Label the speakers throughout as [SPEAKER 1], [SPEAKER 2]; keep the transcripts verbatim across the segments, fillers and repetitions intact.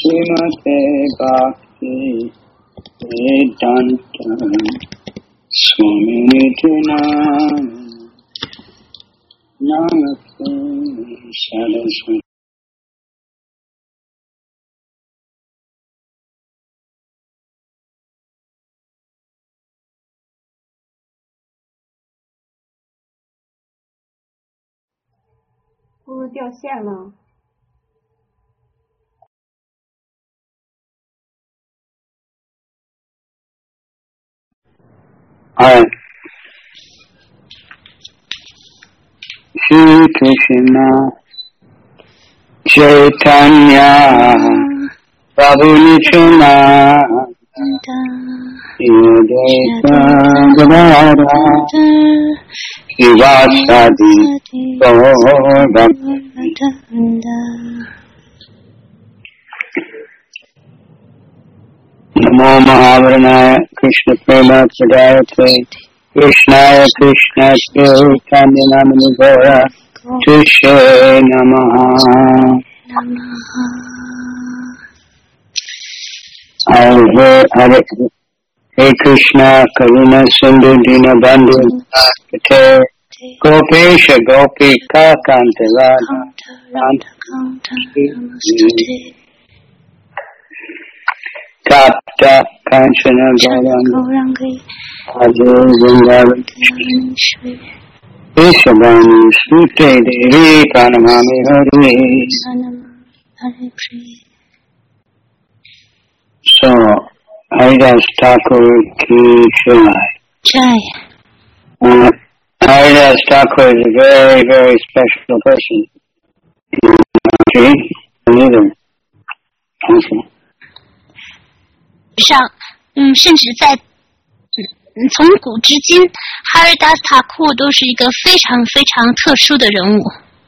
[SPEAKER 1] Srimate Bhakti Vedanta Swamiti Namaste Saraswati.
[SPEAKER 2] 不是掉线了。
[SPEAKER 1] Alright. Shri Krishna Chaitanya Prabhu Nityananda Advaita Gadadhara Srivasadi Gaura Namo Mahavarnaya Krishna Prema Pradayate Krishnaya Krishna Chaitanya Namani Gaura Tushe Namaha. Hare Hare Hey Krishna Karuna Sindhu Dina Bandhu Kate Gopesha Gopika Kanta Radha Tapta Kanchana Gauranga Adi Vrindavan Ishabani Sute Devi Pranamami Hari. So, Haridas Thakur ki Jai. Uh, Haridas Thakur is a very, very special person. Okay? Neither. Okay.
[SPEAKER 3] 上，嗯，甚至在，嗯，从古至今，哈瑞达斯塔库都是一个非常非常特殊的人物。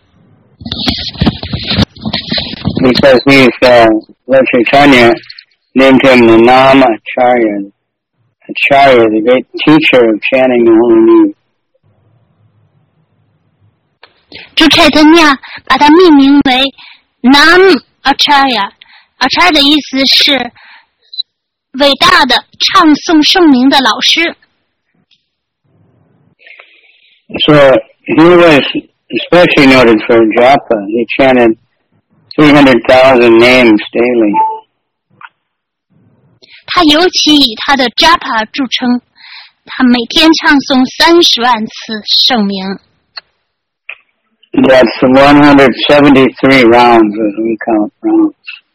[SPEAKER 1] Because he's uh, Lord Chaitanya named him the Nama Acharya, Acharya, the great teacher of chanting the holy name.
[SPEAKER 3] 主柴特尼亚把它命名为 Nam Acharya，Acharya 的意思是伟大的唱诵圣名的老师。
[SPEAKER 1] So he was especially noted for japa. He chanted three hundred thousand names daily.
[SPEAKER 3] 他尤其以他的 japa 著称，他每天唱诵三十万次圣名。
[SPEAKER 1] That's one hundred seventy-three rounds as we count rounds.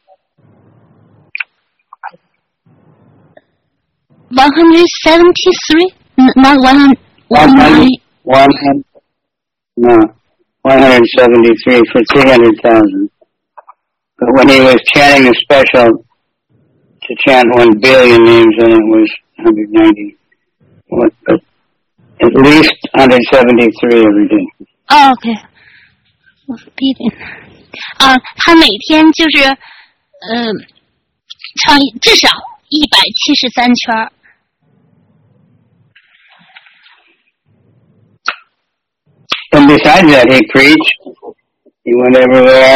[SPEAKER 3] one hundred seventy-three? Not one
[SPEAKER 1] hundred. One hundred. No, one hundred seventy-three for three hundred thousand. But when he was chanting a special to chant one billion names, then it was one hundred ninety. But at least one hundred seventy-three every day.
[SPEAKER 3] Oh, okay. 我闭点。啊，他每天就是，呃，唱至少一百七十三圈。
[SPEAKER 1] And besides that, he preached. He went everywhere.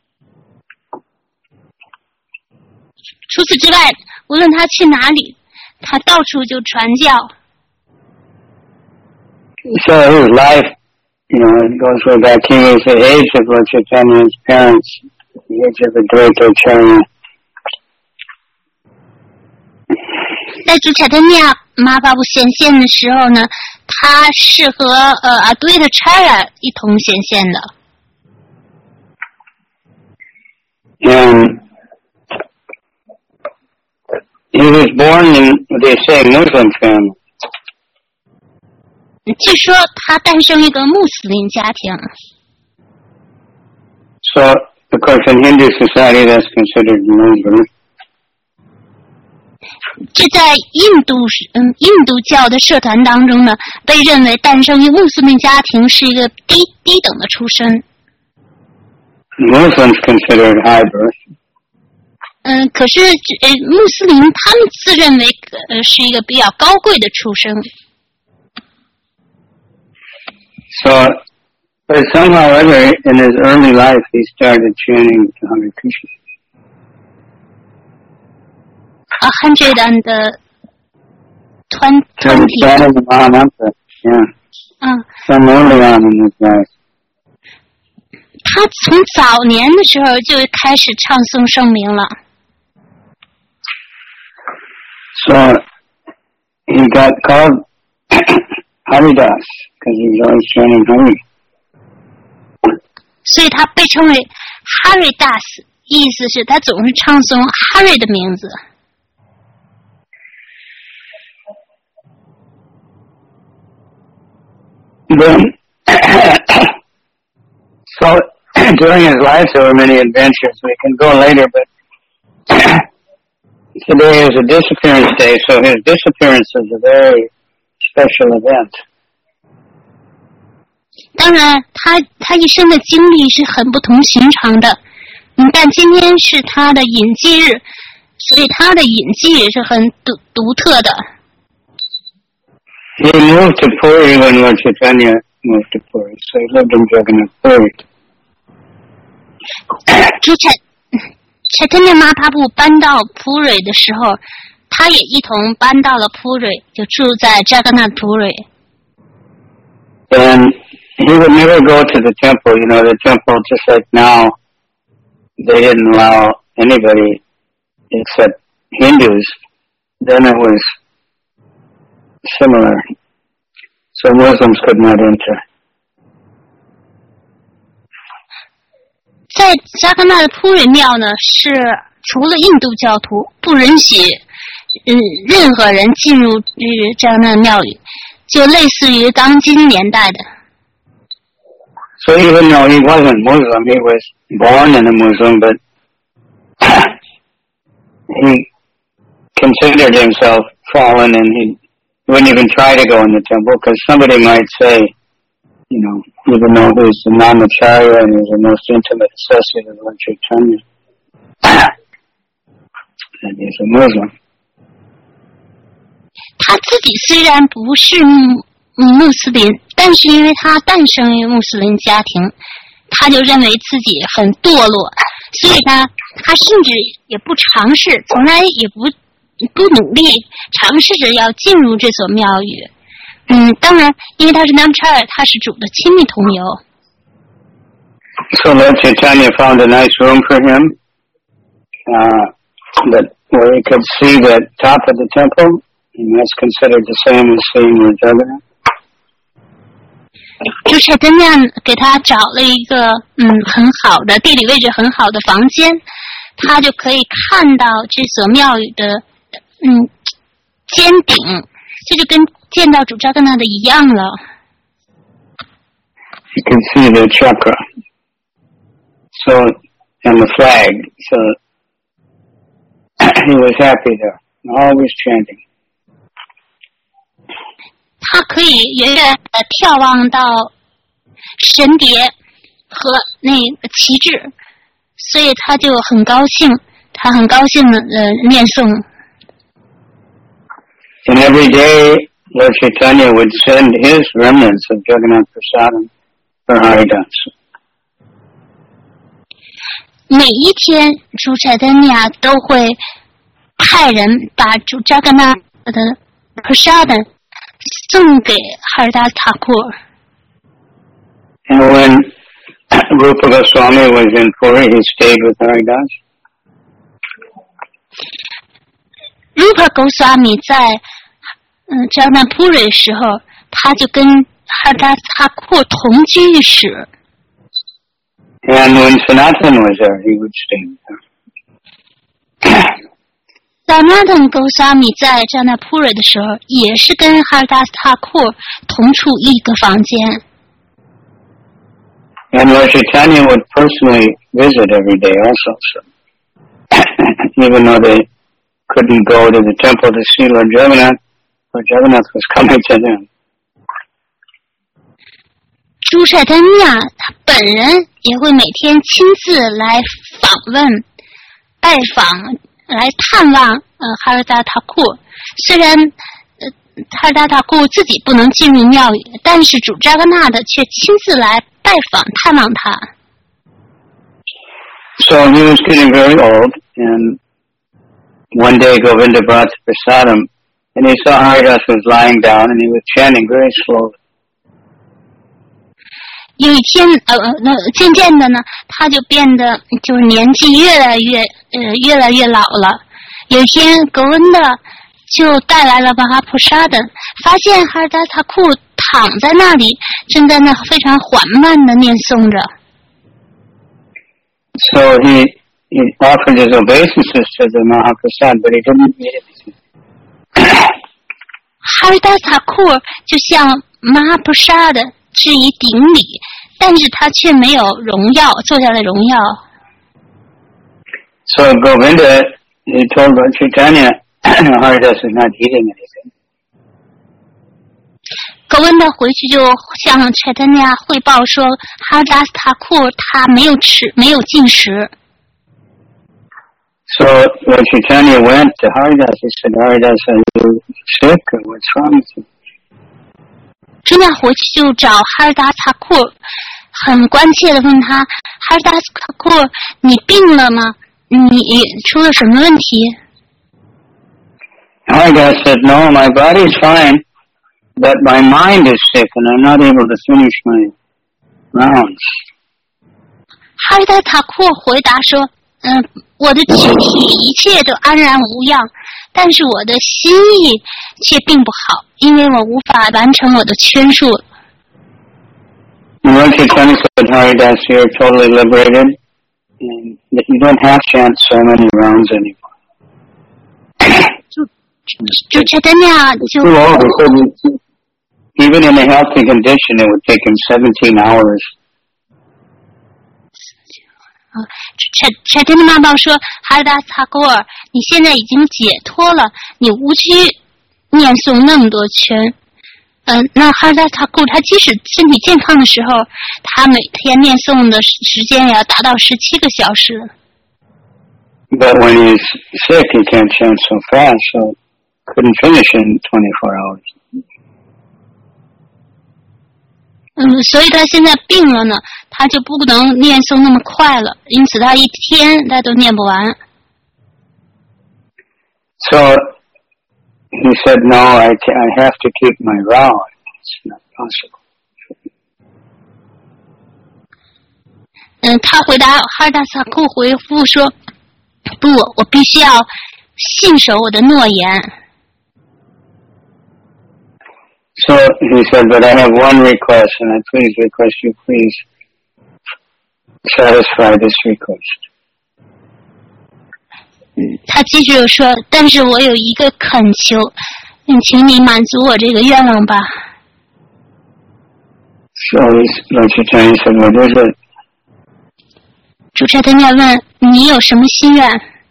[SPEAKER 3] 除此之外，无论他去哪里，他到处就传教。
[SPEAKER 1] So his life, you know, it goes way back. He was the age of Lord Chaitanya's parents, the age of Advaita Acharya.
[SPEAKER 3] 在主柴特尼亚马巴布显现的时候呢，他是和呃阿堆的 Acharya 一同显现的。
[SPEAKER 1] And he was born in, they say, Muslim family.
[SPEAKER 3] 据说他诞生一个穆斯林家庭。
[SPEAKER 1] So, of course, in Hindu society, that's considered murder.
[SPEAKER 3] 这在印度嗯印度教的社团当中呢，被认为诞生于穆斯林家庭是一个低低等的出身。
[SPEAKER 1] Muslims consider it high birth.
[SPEAKER 3] 嗯，可是呃穆斯林他们自认为呃是一个比较高贵的出身。
[SPEAKER 1] So, but somehow or other, in his early life, he started chanting Hare Krishna.
[SPEAKER 3] a hundred and twenty.
[SPEAKER 1] Yeah.
[SPEAKER 3] 嗯。
[SPEAKER 1] Some early on in his life.
[SPEAKER 3] 他从早年的时候就开始唱诵圣名了。
[SPEAKER 1] So he got called Haridas because he was always chanting Hari.
[SPEAKER 3] 所以他被称为 Haridas， 意思是他总是唱诵 Hari 的名字。
[SPEAKER 1] Then, so during his life there were many adventures. We can go later, but today is a disappearance day, so his disappearance is a very special event.
[SPEAKER 3] 当然，他他一生的经历是很不同寻常的，嗯，但今天是他的隐迹日，所以他的隐迹也是很独独特的。
[SPEAKER 1] He moved to Puri when Lord Chaitanya moved to Puri, so he lived in Jagannath Puri.
[SPEAKER 3] 主产 Chaitanya Mahaprabhu 搬到 Puri 的时候，他也一同搬到了 Puri， 就住在 Jagannath Puri。
[SPEAKER 1] And he would never go to the temple. You know, the temple, just like now, they didn't allow anybody except Hindus. Then it was similar. So Muslims could not enter.
[SPEAKER 3] 在扎格纳的普瑞庙呢，是除了印度教徒不允许嗯任何人进入这个扎格纳的庙宇，就类似于当今年代的。
[SPEAKER 1] So even though he wasn't Muslim, he was born in a Muslim, but he considered himself fallen, and he wouldn't even try to go in the temple because somebody might say, you know, even though he's the Namacharya and he's the most intimate associate of Lord Chaitanya, that he's a Muslim.
[SPEAKER 3] 他自己虽然不是穆斯林，但是因为他诞生于穆斯林家庭，他就认为自己很堕落，所以他他甚至也不尝试，从来也不不努力尝试着要进入这所庙宇。嗯，当然，因为他是 Namacharya， 他是主的亲密同游。
[SPEAKER 1] So Lord Chaitanya found a nice room for him, uh, that where he could see the top of the temple, and that's considered the same as seeing the Jagannath.
[SPEAKER 3] 主Chaitanya给他找了一个嗯很好的地理位置很好的房间，他就可以看到这所庙宇的嗯尖顶，这就跟见到主扎格纳的一样了。
[SPEAKER 1] You can see the chakra, so and the flag. So he was happy there, always chanting.
[SPEAKER 3] 他可以远远地眺望到神蝶和那个旗帜，所以他就很高兴，他很高兴的呃念诵。
[SPEAKER 1] And every day, Lord Chaitanya would send his remnants of Jagannath Prasadam for Haridas.
[SPEAKER 3] 每一天，主Chaitanya都会派人把主扎格纳的 Prasadam 送给哈尔达塔库尔。
[SPEAKER 1] And when Rupa Goswami was in Puri, he stayed with Haridas.
[SPEAKER 3] Rupa Goswami 在嗯扎格纳普瑞的时候，他就跟哈尔达塔库尔同居一室。
[SPEAKER 1] And when Sanatan was there, he would stay with her.
[SPEAKER 3] Sanatan Goswami 在扎格纳普瑞的时候，也是跟哈尔达塔库尔同处一个房间。
[SPEAKER 1] And Lord Chaitanya would personally visit every day also, so even though they couldn't go to the temple to see Lord Jagannath, Lord Jagannath was coming to them.
[SPEAKER 3] 主Chaitanya他本人也会每天亲自来访问、拜访、来探望呃哈尔达塔库。虽然呃哈尔达塔库自己不能进入庙宇，但是主扎格纳的却亲自来拜访、探望他。
[SPEAKER 1] So he was getting very old, and one day Govinda brought the prasadam, and he saw Haridas was lying down, and he was chanting very slowly.
[SPEAKER 3] 有一天，呃，那渐渐的呢，他就变得就是年纪越来越，呃，越来越老了。有一天，格温的就带来了巴哈普沙的，发现哈尔达塔库躺在那里，正在那非常缓慢的念诵着。
[SPEAKER 1] So he he offered his obeisances to the Mahaprasad, but he didn't eat it.
[SPEAKER 3] 哈尔达塔库就向马哈普沙的致以顶礼，但是他却没有荣耀，坐下来荣耀。
[SPEAKER 1] So Govinda, he told Lord Chaitanya, Haridas is not eating anything.
[SPEAKER 3] 格温德回去就向柴丹尼亚汇报说，哈尔达斯塔库他没有吃，没有进食。
[SPEAKER 1] So Lord Chaitanya went to Haridas. He said, Haridas, are you sick or what's wrong with you?
[SPEAKER 3] 真的回去就找哈尔达斯塔库，很关切的问他，哈尔达斯塔库，你病了吗？你出了什么问题？
[SPEAKER 1] Haridas said, no, my body's fine, but my mind is sick and I'm not able to finish my rounds.
[SPEAKER 3] 哈尔达斯塔库回答说，嗯、呃，我的躯体一切都安然无恙，但是我的心意却并不好，因为我无法完成我的圈数。
[SPEAKER 1] Lord Chaitanya said, Haridas, you're totally liberated, and that you don't have to chant so many rounds anymore.
[SPEAKER 3] 就柴丹尼亚就
[SPEAKER 1] even in a healthy condition, it would take him seventeen hours.
[SPEAKER 3] 柴柴丹尼亚报说，哈尔达斯塔库尔，你现在已经解脱了，你无需念诵那么多圈。嗯、呃，那哈尔达斯塔库他即使身体健康的时候，他每天念诵的时间也要达到十七个小时。
[SPEAKER 1] But when he's sick, he can't chant so fast, so couldn't finish in twenty-four hours.
[SPEAKER 3] 嗯，所以他现在病了呢，他就不能念诵那么快了，因此他一天他都念不完。
[SPEAKER 1] So he said, no, I, I have to keep my vow. It's not possible.
[SPEAKER 3] 嗯，他回答哈尔达萨库回复说，不，我必须要信守我的诺言。
[SPEAKER 1] So he said, but I have one request, and I please request you please satisfy this request.
[SPEAKER 3] 嗯，他继续又说，但是我有一个恳求，嗯，请你满足我这个愿望吧。
[SPEAKER 1] So Lord Chaitanya said, what is it?
[SPEAKER 3] 主持人问你有什么心愿？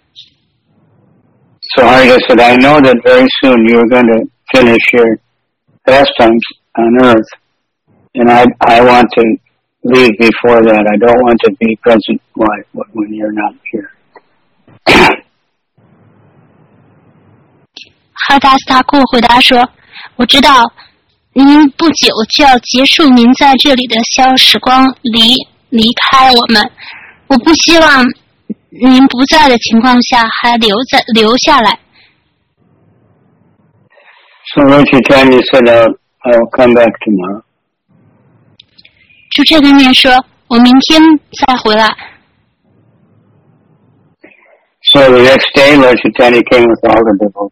[SPEAKER 1] So Haridas said, I know that very soon you are going to finish your pastimes on earth, and I I want to leave before that. I don't want to be present when you're not here.
[SPEAKER 3] 哈达斯塔库回答说：“我知道您不久就要结束您在这里的消时光，离离开我们。我不希望您不在的情况下还留在留下来。”
[SPEAKER 1] So Lord Chaitanya said, I'll, I'll come back tomorrow.
[SPEAKER 3] 主持人面说：“我明天再回来。”
[SPEAKER 1] So the next day, Lord Chaitanya came with all the devotees.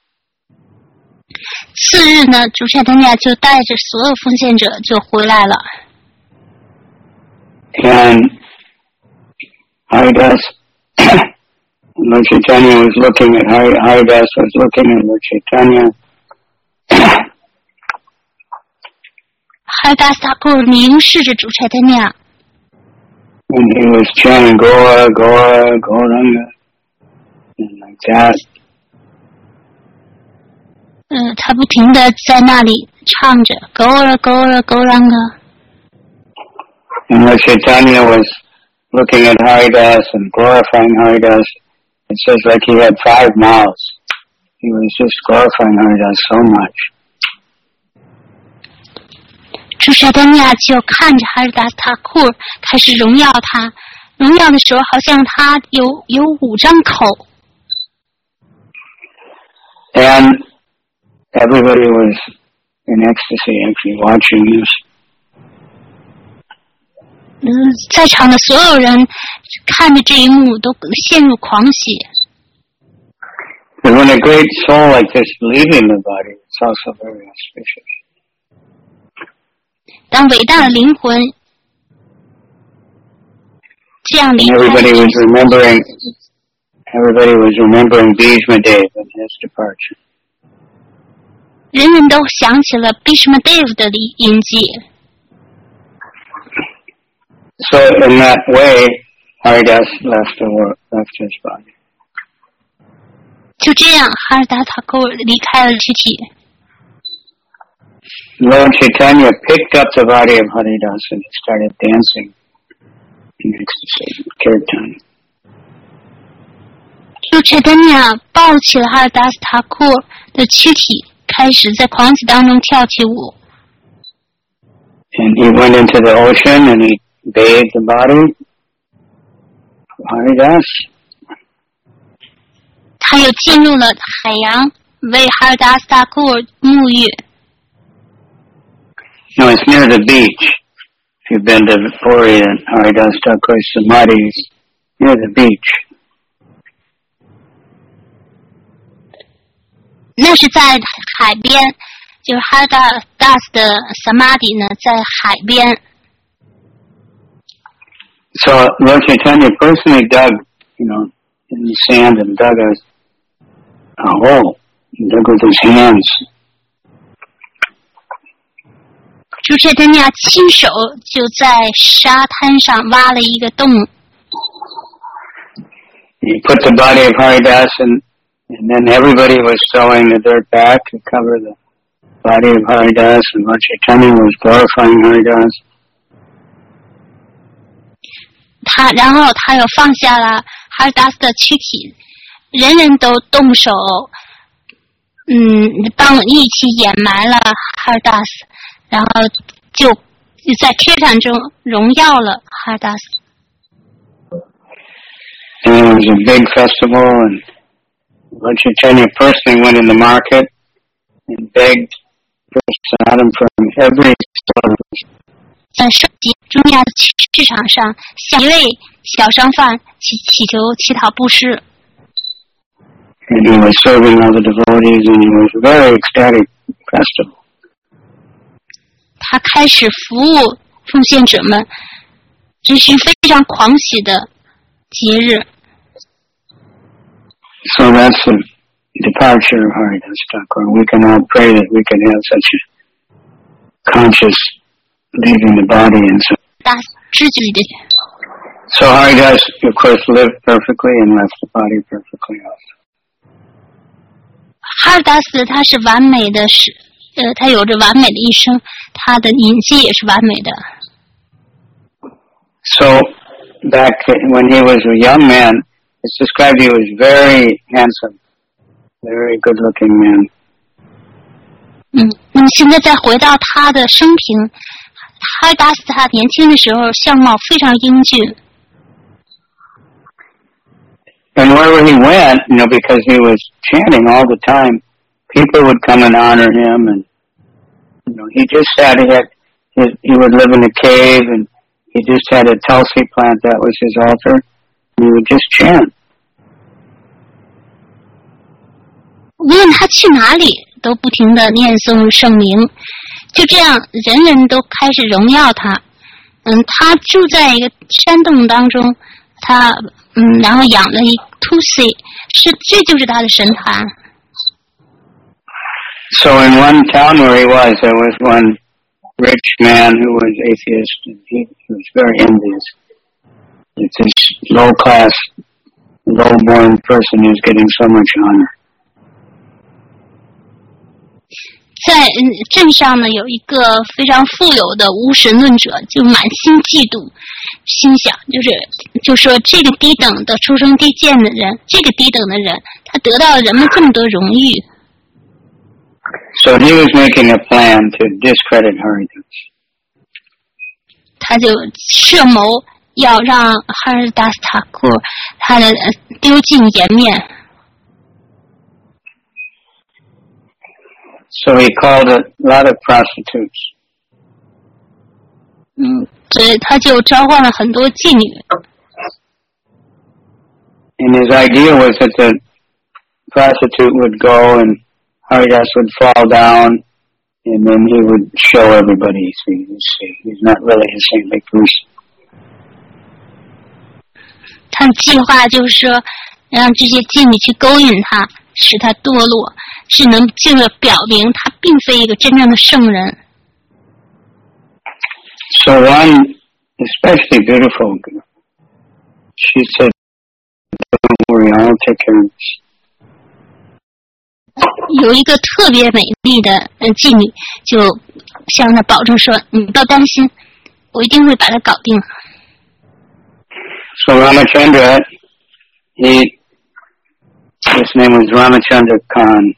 [SPEAKER 3] 次日呢，主持人就带着所有奉献者就回来了。
[SPEAKER 1] And Haridas, Lord Chaitanya was looking at Hari, Haridas was looking at Lord Chaitanya. 哈达斯塔库凝视着主柴丹尼亚。And he was chanting Gora, Gora, Gauranga, and like that.
[SPEAKER 3] 嗯，他不停地在那里唱着 Gora, Gora, Gauranga.
[SPEAKER 1] And Lord Chaitanya was looking at Haridas and glorifying Haridas. It says like he had five mouths. He was just glorifying Haridas so much.
[SPEAKER 3] 主柴丹尼亚就看着哈尔达斯塔库开始荣耀他，荣耀的时候好像他有有五张口。
[SPEAKER 1] And everybody was in ecstasy actually watching this.
[SPEAKER 3] 嗯，在场的所有人看着这一幕都陷入狂喜。
[SPEAKER 1] But when a great soul like this leaving the body, it's also very auspicious.
[SPEAKER 3] 当伟大的灵魂这样离开，
[SPEAKER 1] Everybody was remembering. Everybody was remembering Bhishmadev and his departure.
[SPEAKER 3] 人人都想起了 Bhishmadev 的印记。
[SPEAKER 1] So in that way, Haridas left the world, left his body.
[SPEAKER 3] 就这样，哈尔达塔库离开了躯体。
[SPEAKER 1] Lord Chaitanya picked up the body of Haridas and he started dancing in ecstasy, kirtan.
[SPEAKER 3] 就Chaitanya抱起了哈尔达斯塔库的躯体，开始在狂喜当中跳起舞。
[SPEAKER 1] And he went into the ocean and he bathed the body of Haridas.
[SPEAKER 3] 他又进入了海洋，为哈尔达斯塔库沐浴。
[SPEAKER 1] No, it's near the beach. If you've been to Puri and Haridas Thakur's Samadhi, it's near the beach.
[SPEAKER 3] 那是在海边，就是哈尔达达斯的 Samadhi 呢，在海边。
[SPEAKER 1] So Lord Chaitanya personally dug, you know, in the sand and dug a, a hole. He dug with his hands.
[SPEAKER 3] 主Chaitanya亲手就在沙滩上挖了一个洞。
[SPEAKER 1] He put the body of Haridas in, and then everybody was throwing the dirt back to cover the body of Haridas, and Lord Chaitanya was glorifying Haridas.
[SPEAKER 3] 他，然后他又放下了哈尔达斯的躯体，人人都动手，嗯，帮一起掩埋了哈尔达斯，然后就在 Kirtan 中荣耀了哈尔达斯。
[SPEAKER 1] And it was a big festival, and Lord Chaitanya personally went in the market and begged prasadam from every store.
[SPEAKER 3] 在市集中亚的市场上，向一位小商贩祈祈求乞讨布施。
[SPEAKER 1] And he was serving all the devotees, and it was a very ecstatic festival.
[SPEAKER 3] 他开始服务奉献者们，这是非常狂喜的节日。
[SPEAKER 1] So that's the departure of Haridas Thakur. We can all pray that we can have such a conscious leaving the body and so.
[SPEAKER 3] 大知觉的。
[SPEAKER 1] So Haridas, of course, lived perfectly and left the body perfectly also.
[SPEAKER 3] 哈尔达斯他是完美的，是呃，他有着完美的一生，他的隐迹也是完美的。
[SPEAKER 1] So back when he was a young man, it's described he was very handsome, very good-looking man.
[SPEAKER 3] 嗯，那么现在再回到他的生平，哈尔达斯他年轻的时候相貌非常英俊。
[SPEAKER 1] And wherever he went, you know, because he was chanting all the time, people would come and honor him, and you know, he just had he had his, he would live in a cave, and he just had a tulsi plant that was his altar, and he would just chant.
[SPEAKER 3] 无论他去哪里，都不停地念诵圣名，就这样，人人都开始荣耀他。嗯，他住在一个山洞当中，他嗯，然后养了一 tulsi， 是这就是他的神坛。
[SPEAKER 1] So in one town where he was, there was one rich man who was atheist, and he, he was very envious. It's this low-class, low-born person who's getting so much honor.
[SPEAKER 3] 在嗯镇上呢，有一个非常富有的无神论者，就满心嫉妒，心想就是就说这个低等的出生低贱的人，这个低等的人，他得到了人们这么多荣誉。
[SPEAKER 1] So he was making a plan to discredit Haridas.
[SPEAKER 3] 他就设谋要让哈尔达斯塔库他的丢尽颜面。
[SPEAKER 1] So he called a lot of prostitutes.
[SPEAKER 3] 嗯，所以他就召唤了很多妓女。
[SPEAKER 1] And his idea was that the prostitute would go and Haridas would fall down, and then he would show everybody, see, see, he's not really a saintly person.
[SPEAKER 3] 他计划就是说，让这些妓女去勾引他，使他堕落，是能进而表明他并非一个真正的圣人。
[SPEAKER 1] So one especially beautiful girl, she said, "Don't worry, I'll take care of this."
[SPEAKER 3] 有一个特别美丽的呃妓女，就向他保证说：“你不要担心，我一定会把它搞定。”
[SPEAKER 1] So Ramachandra, he, his name was Ramachandra Khan.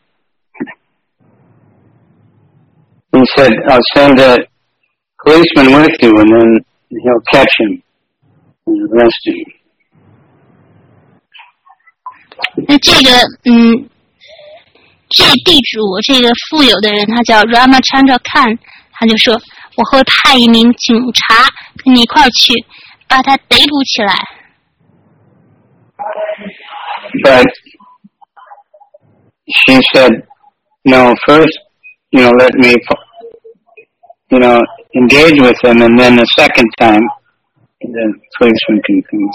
[SPEAKER 1] He said, "I'll send a policeman with you, and then he'll catch him and arrest him."
[SPEAKER 3] 那这个嗯，这地主这个富有的人，他叫 Ramachandra Khan， 他就说：“我会派一名警察跟你一块儿去，把他逮捕起来。”
[SPEAKER 1] But she said, "No, first, you know, let me, you know, engage with him, and then the second time, the policeman can come."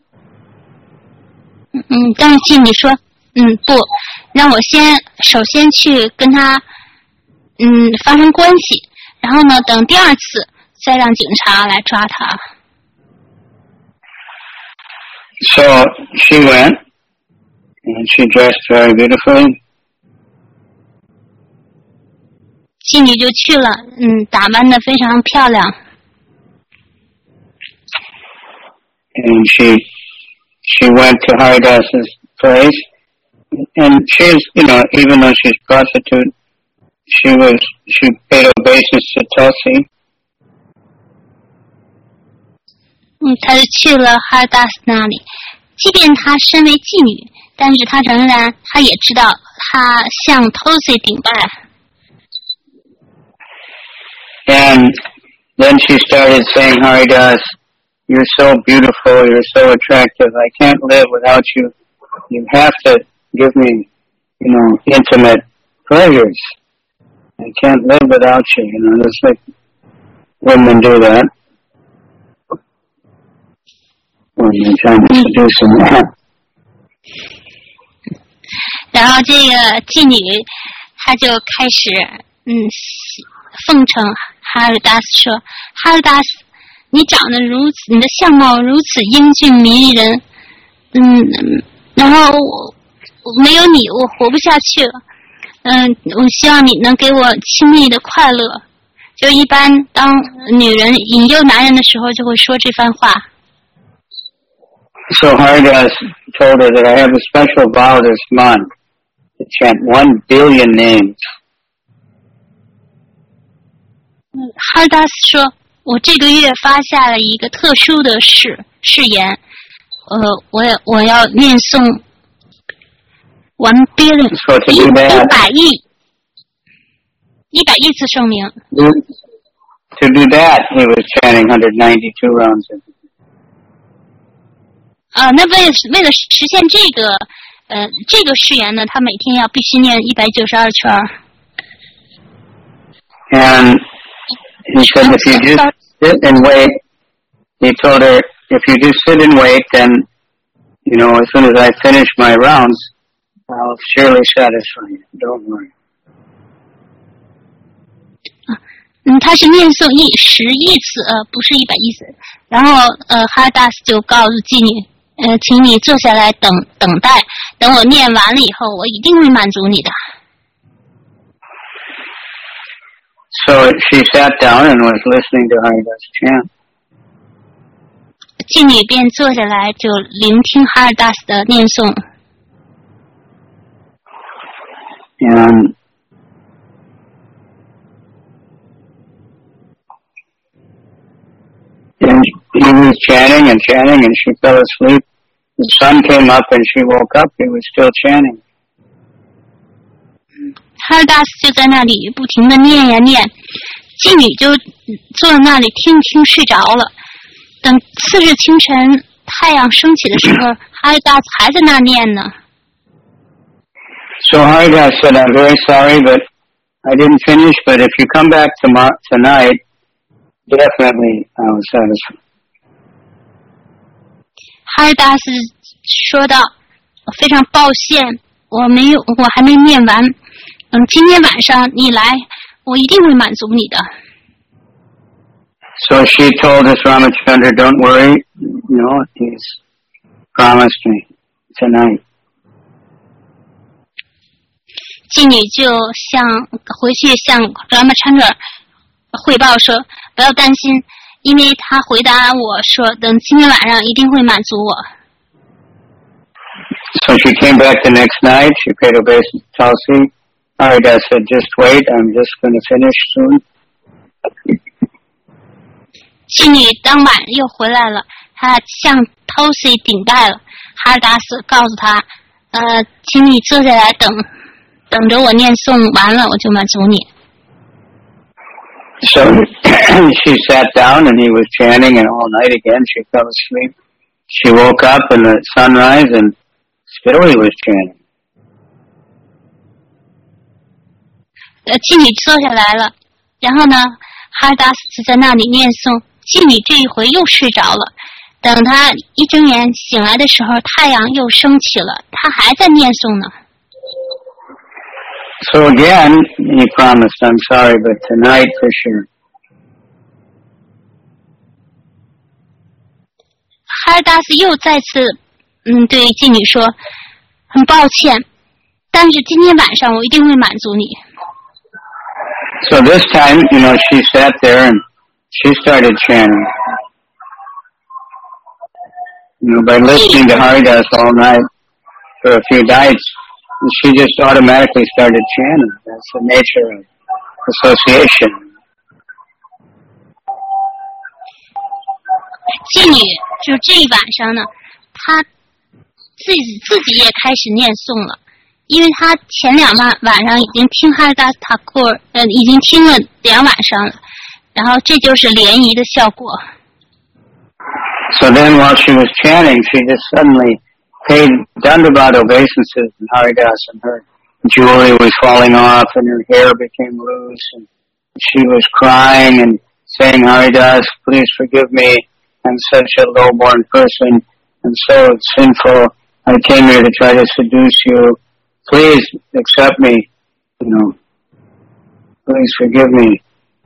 [SPEAKER 3] 嗯，但是妓女说：“嗯，不，让我先首先去跟他嗯发生关系，然后呢，等第二次再让警察来抓他。”
[SPEAKER 1] So she went, and she dressed very beautifully.
[SPEAKER 3] 妓女就去了，嗯，打扮得非常漂亮。
[SPEAKER 1] And she she went to Haridas's place, and she's, you know, even though she's prostitute, she was she paid obeisance to Tulsi.
[SPEAKER 3] 嗯，她就去了哈尔达斯那里。即便她身为妓女，但是她仍然，她也知道她向 Tulsi 顶拜。
[SPEAKER 1] And then she started saying, "Haridas, you're so beautiful, you're so attractive, I can't live without you. You have to give me, you know, intimate pleasures. I can't live without you," you know, just like women do that when they're trying to seduce a man.
[SPEAKER 3] 然后这个妓女，她就开始嗯奉承哈尔达斯说：“哈尔达斯，你长得如此，你的相貌如此英俊迷人，嗯，然后我我没有你，我活不下去了。嗯，我希望你能给我亲密的快乐。”就一般当女人引诱男人的时候，就会说这番话。
[SPEAKER 1] So Haridas told her that I have a special vow this month to chant one billion names.
[SPEAKER 3] 哈尔达斯说：“我这个月发下了一个特殊的誓誓言，呃，我我要念诵 one billion 一一百亿一百亿次圣名。”
[SPEAKER 1] To do that, he was chanting one hundred ninety-two rounds.
[SPEAKER 3] 啊，那为为了实现这个呃这个誓言呢，他每天要必须念一百九十二圈。
[SPEAKER 1] And he said, if you just sit and wait, he told her, if you just sit and wait, then, you know, as soon as I finish my rounds, I'll surely satisfy you. Don't worry.
[SPEAKER 3] 嗯，他是念诵一十亿次，呃，不是一百亿次。然后，呃，哈尔达斯就告诉妓女，呃，请你坐下来等等待，等我念完了以后，我一定会满足你的。
[SPEAKER 1] So she sat down and was listening to Haridas chant.
[SPEAKER 3] 妓女便坐下来，就聆听哈尔达斯的念诵。
[SPEAKER 1] And And he was chanting and chanting, and she fell asleep. The sun came up, and she woke up. He was still chanting.
[SPEAKER 3] 哈尔达斯就在那里不停地念呀念，妓女就坐在那里听听睡着了。等次日清晨太阳升起的时候，哈尔达斯还在那念呢。
[SPEAKER 1] So Haridas said, I'm very sorry, but I didn't finish, but if you come back tomorrow, tonight, definitely I will satisfy.
[SPEAKER 3] 哈尔达斯说道，非常抱歉，我没有，我还没念完。嗯，今天晚上你来，我一定会满足你的。
[SPEAKER 1] So she told us, Ramachandra, don't worry, you know, he's promised me tonight.
[SPEAKER 3] 妓女就向回去向 Ramachandra 汇报说，不要担心，因为他回答我说，等今天晚上一定会满足我。
[SPEAKER 1] So she came back the next night, she paid obeisance to Tulsi. Haridas said, just wait, I'm just going to finish soon.
[SPEAKER 3] 妓女当晚又回来了，她向 Tulsi 顶戴了。哈尔达斯告诉她，呃，请你坐下来等，等着我念诵完了，我就满足你。
[SPEAKER 1] So she sat down and he was chanting, and all night again she fell asleep. She woke up in the sunrise and still he was chanting.
[SPEAKER 3] 呃，妓女坐下来了，然后呢，哈尔达斯就在那里念诵。妓女这一回又睡着了，等她一睁眼醒来的时候，太阳又升起了，她还在念诵呢。
[SPEAKER 1] So again, he promised, I'm sorry, but tonight for sure.
[SPEAKER 3] 哈尔达斯又再次嗯对妓女说，很抱歉，但是今天晚上我一定会满足你。
[SPEAKER 1] So this time, you know, she sat there and she started chanting. You know, by listening to Haridas all night for a few nights, she just automatically started chanting. That's the nature of association.
[SPEAKER 3] 妓女就这一晚上呢，她自己自己也开始念诵了，因为她前两晚晚上已经听哈尔达斯塔库尔，呃，已经听了两晚上了，然后这就是联谊的效果。
[SPEAKER 1] So then while she was chanting, she just suddenly paid Dandavat obeisances and Haridas, and her jewelry was falling off and her hair became loose and she was crying and saying, Haridas, please forgive me. I'm such a low-born person and so sinful. I came here to try to seduce you. Please accept me. You know, please forgive me.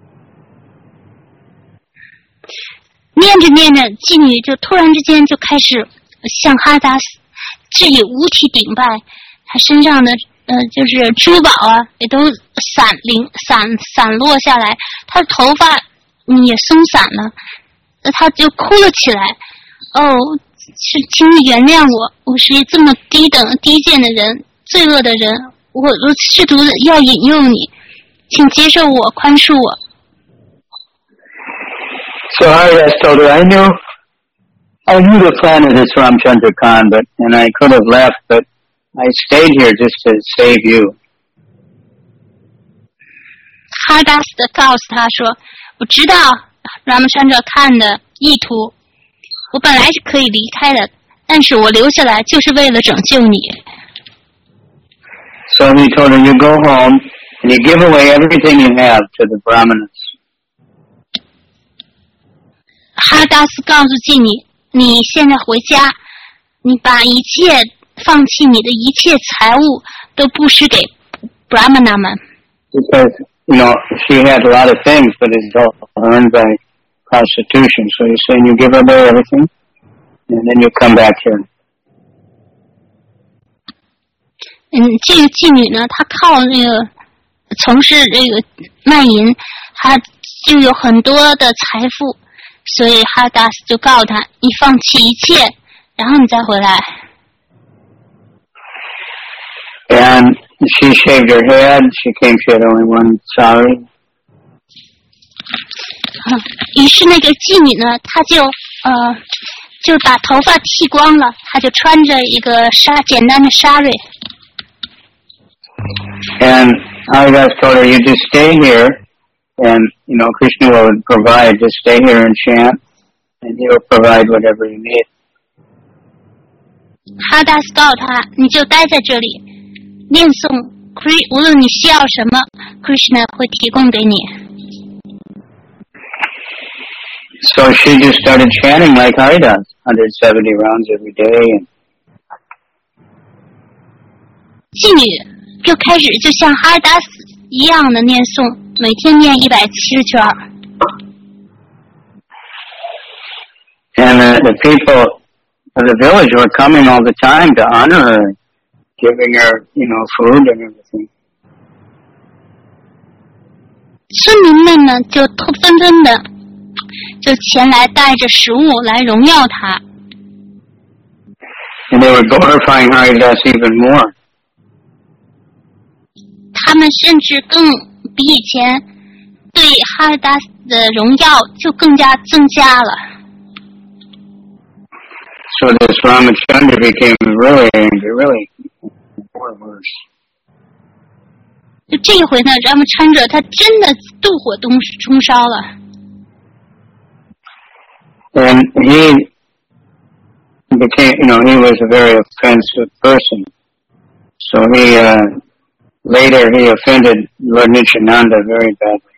[SPEAKER 3] 念着念着，妓女就突然之间就开始向哈达斯致以五体顶拜，她身上的呃就是珠宝啊也都散零散散落下来，她的头发也松散了，她就哭了起来。哦，是请你原谅我，我是这么低等低贱的人，罪恶的人，我我试图要引诱你，请接受我，宽恕我。
[SPEAKER 1] So Haridas told her, I knew, I knew the plan of this Ramchandra Khan, but, and I could have left, but I stayed here just to save you.
[SPEAKER 3] 哈尔达斯的告诉他说，我知道 Ramchandra Khan 的意图，我本来是可以离开的，但是我留下来就是为了拯救你。
[SPEAKER 1] So he told her, you go home and you give away everything you have to the Brahmanas.
[SPEAKER 3] 哈尔达斯告诉妓女，你现在回家，你把一切放弃你的一切财物都布施给 Brahmana 们。
[SPEAKER 1] Because, you know, she had a lot of things, but it's all earned by prostitution. So you're saying you give away everything, and then you come back here.
[SPEAKER 3] 嗯，这个妓女呢，她靠那个从事这个卖淫，她就有很多的财富。所以哈达斯就告诉他，你放弃一切，然后你再回来。
[SPEAKER 1] And she shaved her head. She came, she had only one sari.
[SPEAKER 3] 于是那个妓女呢，她就呃就把头发剃光了，她就穿着一个纱简单的纱瑞。
[SPEAKER 1] And Haridas told her, you just stay here, and, you know, Krishna will provide, just stay here and chant, and he will provide whatever you need.
[SPEAKER 3] 哈达斯告诉他，你就待在这里，念诵，无论你需要什么 ，Krishna 会提供给你。
[SPEAKER 1] So she just started chanting like Haridas, one hundred seventy rounds every day. And
[SPEAKER 3] 妓女就开始就像哈达斯一样的念诵，每天念一百七十圈。
[SPEAKER 1] And uh, the people of the village were coming all the time to honor her, giving her, you know, food and everything.
[SPEAKER 3] 村民们呢，就纷纷的就前来带着食物来荣耀她。
[SPEAKER 1] And they were glorifying Haridas even more.
[SPEAKER 3] 他们甚至更比以前对哈达斯的荣耀就更加增加了。
[SPEAKER 1] So this Ramachandra became really angry, really more worse.
[SPEAKER 3] 就这一回呢，咱们参者他真的妒火中中烧了。
[SPEAKER 1] And he became, you know, he was a very offensive person. So he, uh, later he offended Lord Nityananda very badly.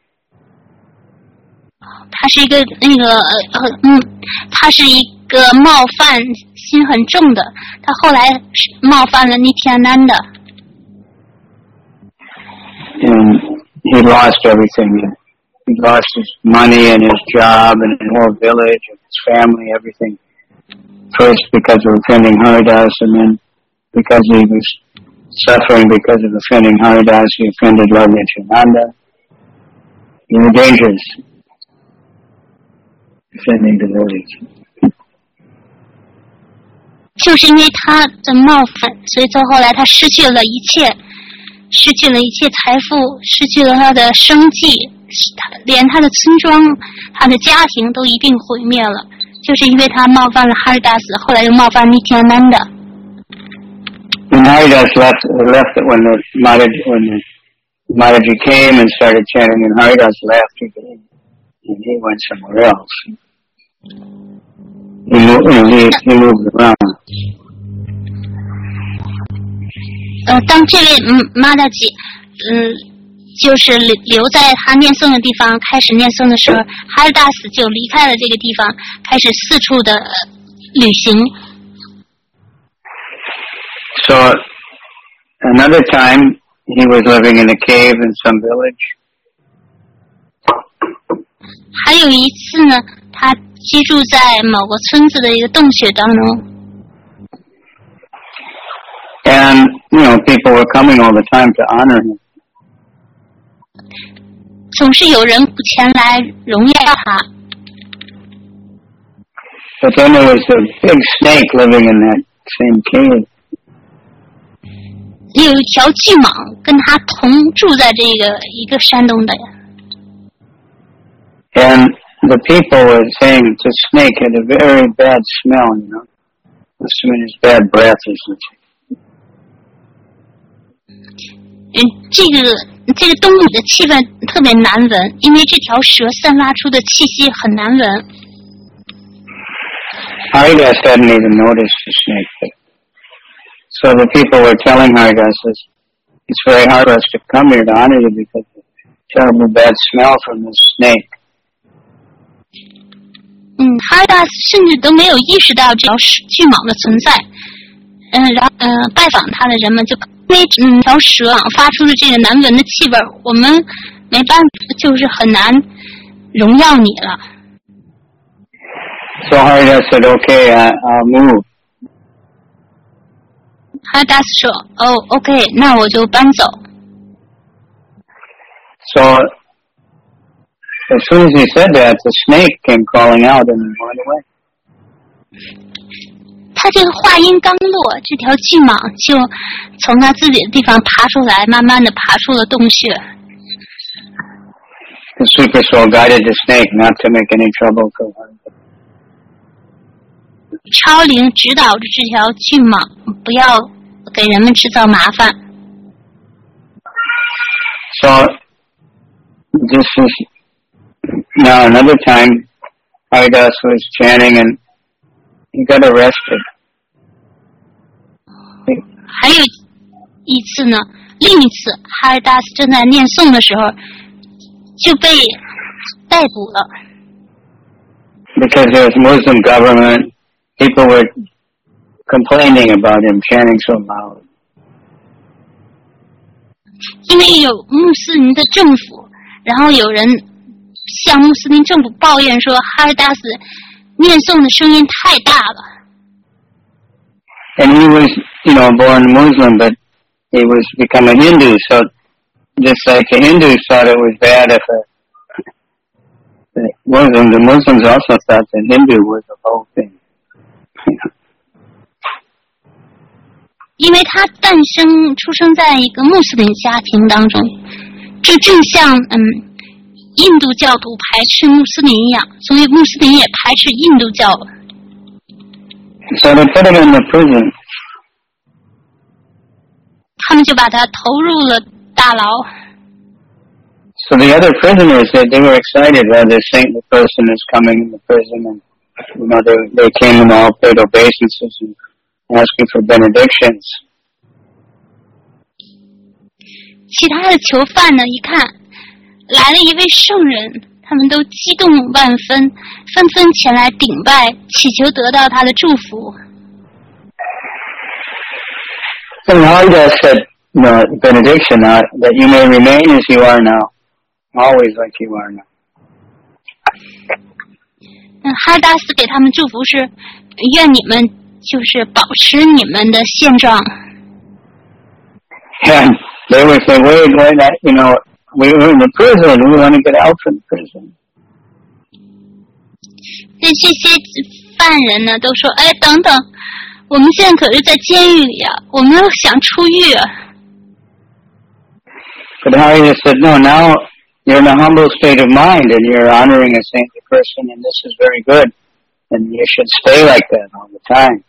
[SPEAKER 3] 他是一个那个呃嗯，他是一个冒犯心很重的，他后来冒犯了 Nityananda。
[SPEAKER 1] And he lost everything. He lost his money and his job and his whole village and his family, everything. First because of offending Haridas, and then because he was suffering because of offending Haridas, he offended Lord Nityananda. He was dangerous. Offending devotees.
[SPEAKER 3] 就是因为他的冒犯，所以到后来他失去了一切，失去了一切财富，失去了他的生计，连他的村庄、他的家庭都一并毁灭了。就是因为他冒犯了哈里达斯，后来又冒犯Nityananda。
[SPEAKER 1] And Haridas left, left it when the Mataji, when the Mataji came and started chanting, and Haridas left again, and he went somewhere else. He moved, you know, he, he moved around.
[SPEAKER 3] 呃，当这位嗯玛达吉，嗯，就是留留在他念诵的地方开始念诵的时候，哈里达斯就离开了这个地方，开始四处的旅行。
[SPEAKER 1] So another time he was living in a cave in some village.
[SPEAKER 3] 还有一次呢，他居住在某个村子的一个洞穴当中。
[SPEAKER 1] And, you know, people were coming all the time to honor him.
[SPEAKER 3] 总是有人前来荣耀他。
[SPEAKER 1] But then there was a big snake living in that same cave.
[SPEAKER 3] 有一条巨蟒跟他同住在这个一个山洞的。
[SPEAKER 1] And the people were saying the snake had a very bad smell, you know. Assuming his bad breath or something.
[SPEAKER 3] 嗯，这个这个洞里的气氛特别难闻，因为这条蛇散发出的气息很难闻。
[SPEAKER 1] Haridas hadn't even noticed the snake. But, so the people were telling Haridas, it's very hard for us to come here to honor you because of the terrible bad smell from the snake.
[SPEAKER 3] 嗯，哈里达斯甚至都没有意识到这条巨蟒的存在。嗯，然后嗯、呃，拜访他的人们就因为嗯条蛇啊发出的这个难闻的气味，我们没办法，就是很难荣耀你了。
[SPEAKER 1] So Haridas said, "Okay, I, I'll move."
[SPEAKER 3] 哈里达斯说：“哦 ，OK， 那我就搬走。”
[SPEAKER 1] So as soon as he said that, the snake came crawling out and went away.
[SPEAKER 3] 他这个话音刚落，这条巨蟒就从他自己的地方爬出来，慢慢的爬出了洞穴。
[SPEAKER 1] The super soul guided the snake not to make any trouble for her.
[SPEAKER 3] 超灵指导着这条巨蟒，不要给人们制造麻烦。
[SPEAKER 1] So this is now another time Haridas was chanting and he got arrested.
[SPEAKER 3] 还有一次呢，另一次哈尔达斯正在念诵的时候就被逮捕了。
[SPEAKER 1] Because there was Muslim government, people were complaining about him chanting so loud.
[SPEAKER 3] 因为有穆斯林的政府，然后有人向穆斯林政府抱怨说哈尔达斯念诵的声音太大了。
[SPEAKER 1] And he was, you know, born Muslim, but he was become a Hindu, so just like the Hindus thought it was bad if a the Muslim, the Muslims also thought that Hindu was the whole thing.
[SPEAKER 3] 因为他诞生出生在一个穆斯林家庭当中，这正像嗯印度教徒排斥穆斯林一样，所以穆斯林也排斥印度教。
[SPEAKER 1] So they put him in the prison.
[SPEAKER 3] 他们就把他投入了大牢。
[SPEAKER 1] So the other prisoners, they, they were excited. Well, this saintly person is coming in the prison, and you know they they came and all paid obeisances and asking for benedictions.
[SPEAKER 3] 其他的囚犯呢，一看来了一位圣人，他们都激动万分，纷纷前来顶拜，祈求得到他的祝福。
[SPEAKER 1] So Haridas said, you know, benediction, uh, that you may remain as you are now, always like you are now.
[SPEAKER 3] 嗯，哈尔达斯给他们祝福是，愿你们就是保持你们的现状。
[SPEAKER 1] And they would say, wait, wait, that, you know, we were in the prison, we want to get out from the prison.
[SPEAKER 3] 那这些犯人呢，都说，哎，等等，我们现在可是在监狱里啊，我们想出狱啊。
[SPEAKER 1] But Haridas said, no, now you're in a humble state of mind and you're honoring a saintly person, and this is very good, and you should stay like that all the time.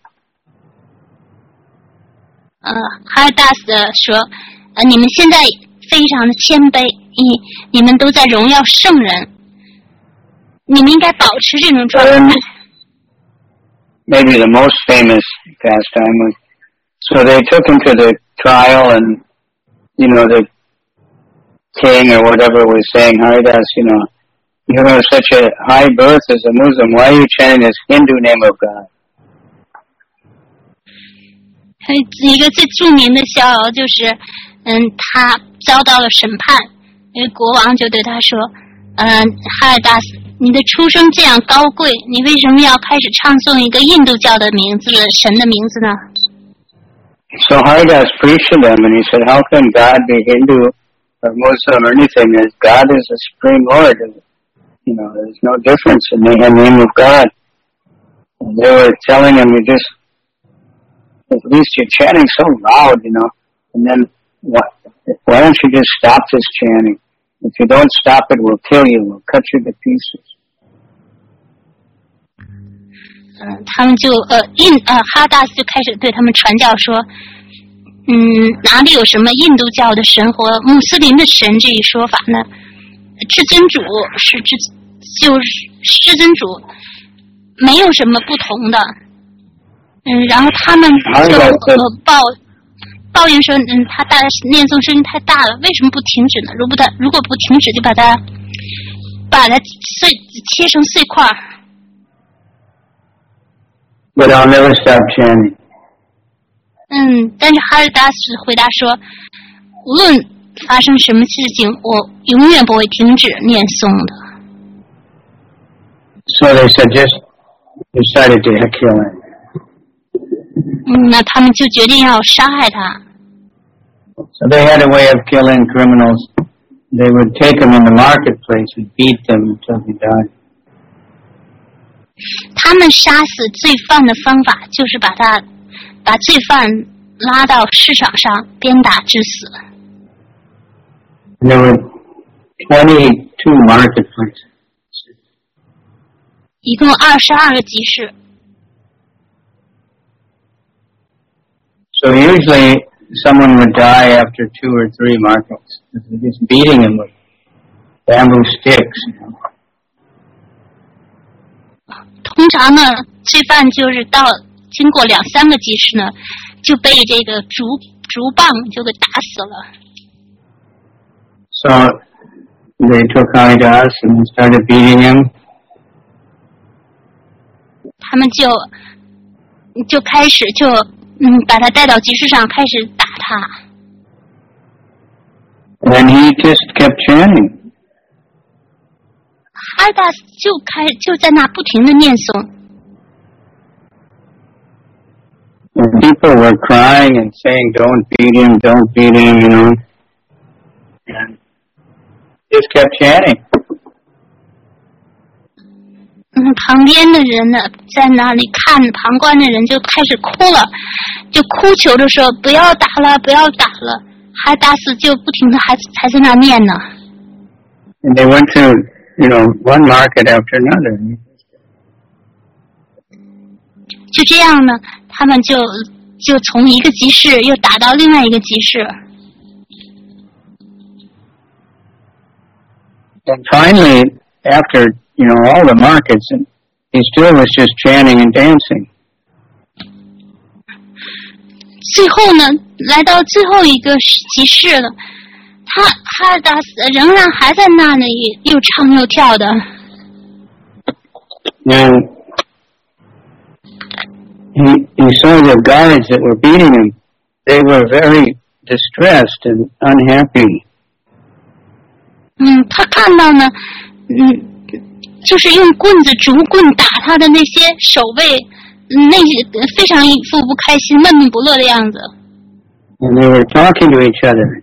[SPEAKER 3] 呃，哈尔达斯说，呃，你们现在非常的谦卑，你你们都在荣耀圣人，你们应该保持这种状态。
[SPEAKER 1] Maybe the most famous pastime was, so they took him to the trial, and you know the king or whatever was saying, Haridas, you know, you have such a high birth as a Muslim, why are you chanting this Hindu name of God?
[SPEAKER 3] 一个最著名的逍遥就是，嗯，他遭到了审判，因为国王就对他说，嗯，哈尔达斯，你的出生这样高贵，你为什么要开始唱诵一个印度教的名字，神的名字呢？
[SPEAKER 1] So Haridas preached to them, and he said, how can God be Hindu or Muslim or anything, as God is the Supreme Lord? You know, there's no difference in the name of God. And they were telling him, you just, at least you're chanting so loud, you know, and then what, why don't you just stop this chanting? If you don't stop it, we'll kill you, we'll cut you to pieces.
[SPEAKER 3] 嗯，他们就呃印呃哈达斯就开始对他们传教说，嗯，哪里有什么印度教的神和穆斯林的神这一说法呢？至尊主是至就是至尊主，没有什么不同的。嗯，然后他们就呃抱抱怨说，嗯，他大念诵声音太大了，为什么不停止呢？如果他如果不停止，就把它把它碎切成碎块。
[SPEAKER 1] But I'll never stop chanting.
[SPEAKER 3] 嗯，但是哈尔达斯回答说，无论发生什么事情，我永远不会停止念诵的。
[SPEAKER 1] So they said, just decided to kill him.
[SPEAKER 3] 嗯，那他们就决定要杀害他。
[SPEAKER 1] So they had a way of killing criminals. They would take them in the marketplace and beat them until they died.
[SPEAKER 3] 他们杀死罪犯的方法就是把他把罪犯拉到市场上鞭打致死。
[SPEAKER 1] There were twenty-two marketplaces.
[SPEAKER 3] 一共二十二个集市。
[SPEAKER 1] So usually someone would die after two or three markets. They're just beating him with bamboo sticks. You know?
[SPEAKER 3] 通常呢，罪犯就是到经过两三个集市呢，就被这个竹竹棒就给打死了。
[SPEAKER 1] So they took Haridas and started beating him.
[SPEAKER 3] 他们就就开始就嗯把他带到集市上，开始打他。
[SPEAKER 1] And he just kept chanting.
[SPEAKER 3] 哈达斯就开就在那不停的念诵。
[SPEAKER 1] And people were crying and saying, "Don't beat him, don't beat him," you know. And just kept chanting.
[SPEAKER 3] 嗯，旁边的人呢，在那里看旁观的人就开始哭了，就哭求着说：“不要打了，不要打了。”哈达斯就不停的还还在那念呢。
[SPEAKER 1] And they went to, you know, one market after another.
[SPEAKER 3] 就这样呢，他们就就从一个集市又打到另外一个集市。
[SPEAKER 1] And finally, after, you know, all the markets, he still was just chanting and dancing.
[SPEAKER 3] 最后呢，来到最后一个集市了，他哈达斯仍然还在那里又唱又跳的。
[SPEAKER 1] And he, he saw the guards that were beating him. They were very distressed and unhappy.
[SPEAKER 3] 嗯，他看到呢，嗯，就是用棍子、竹棍打他的那些守卫，那些非常一副不开心、闷闷不乐的样子。
[SPEAKER 1] And they were talking to each other.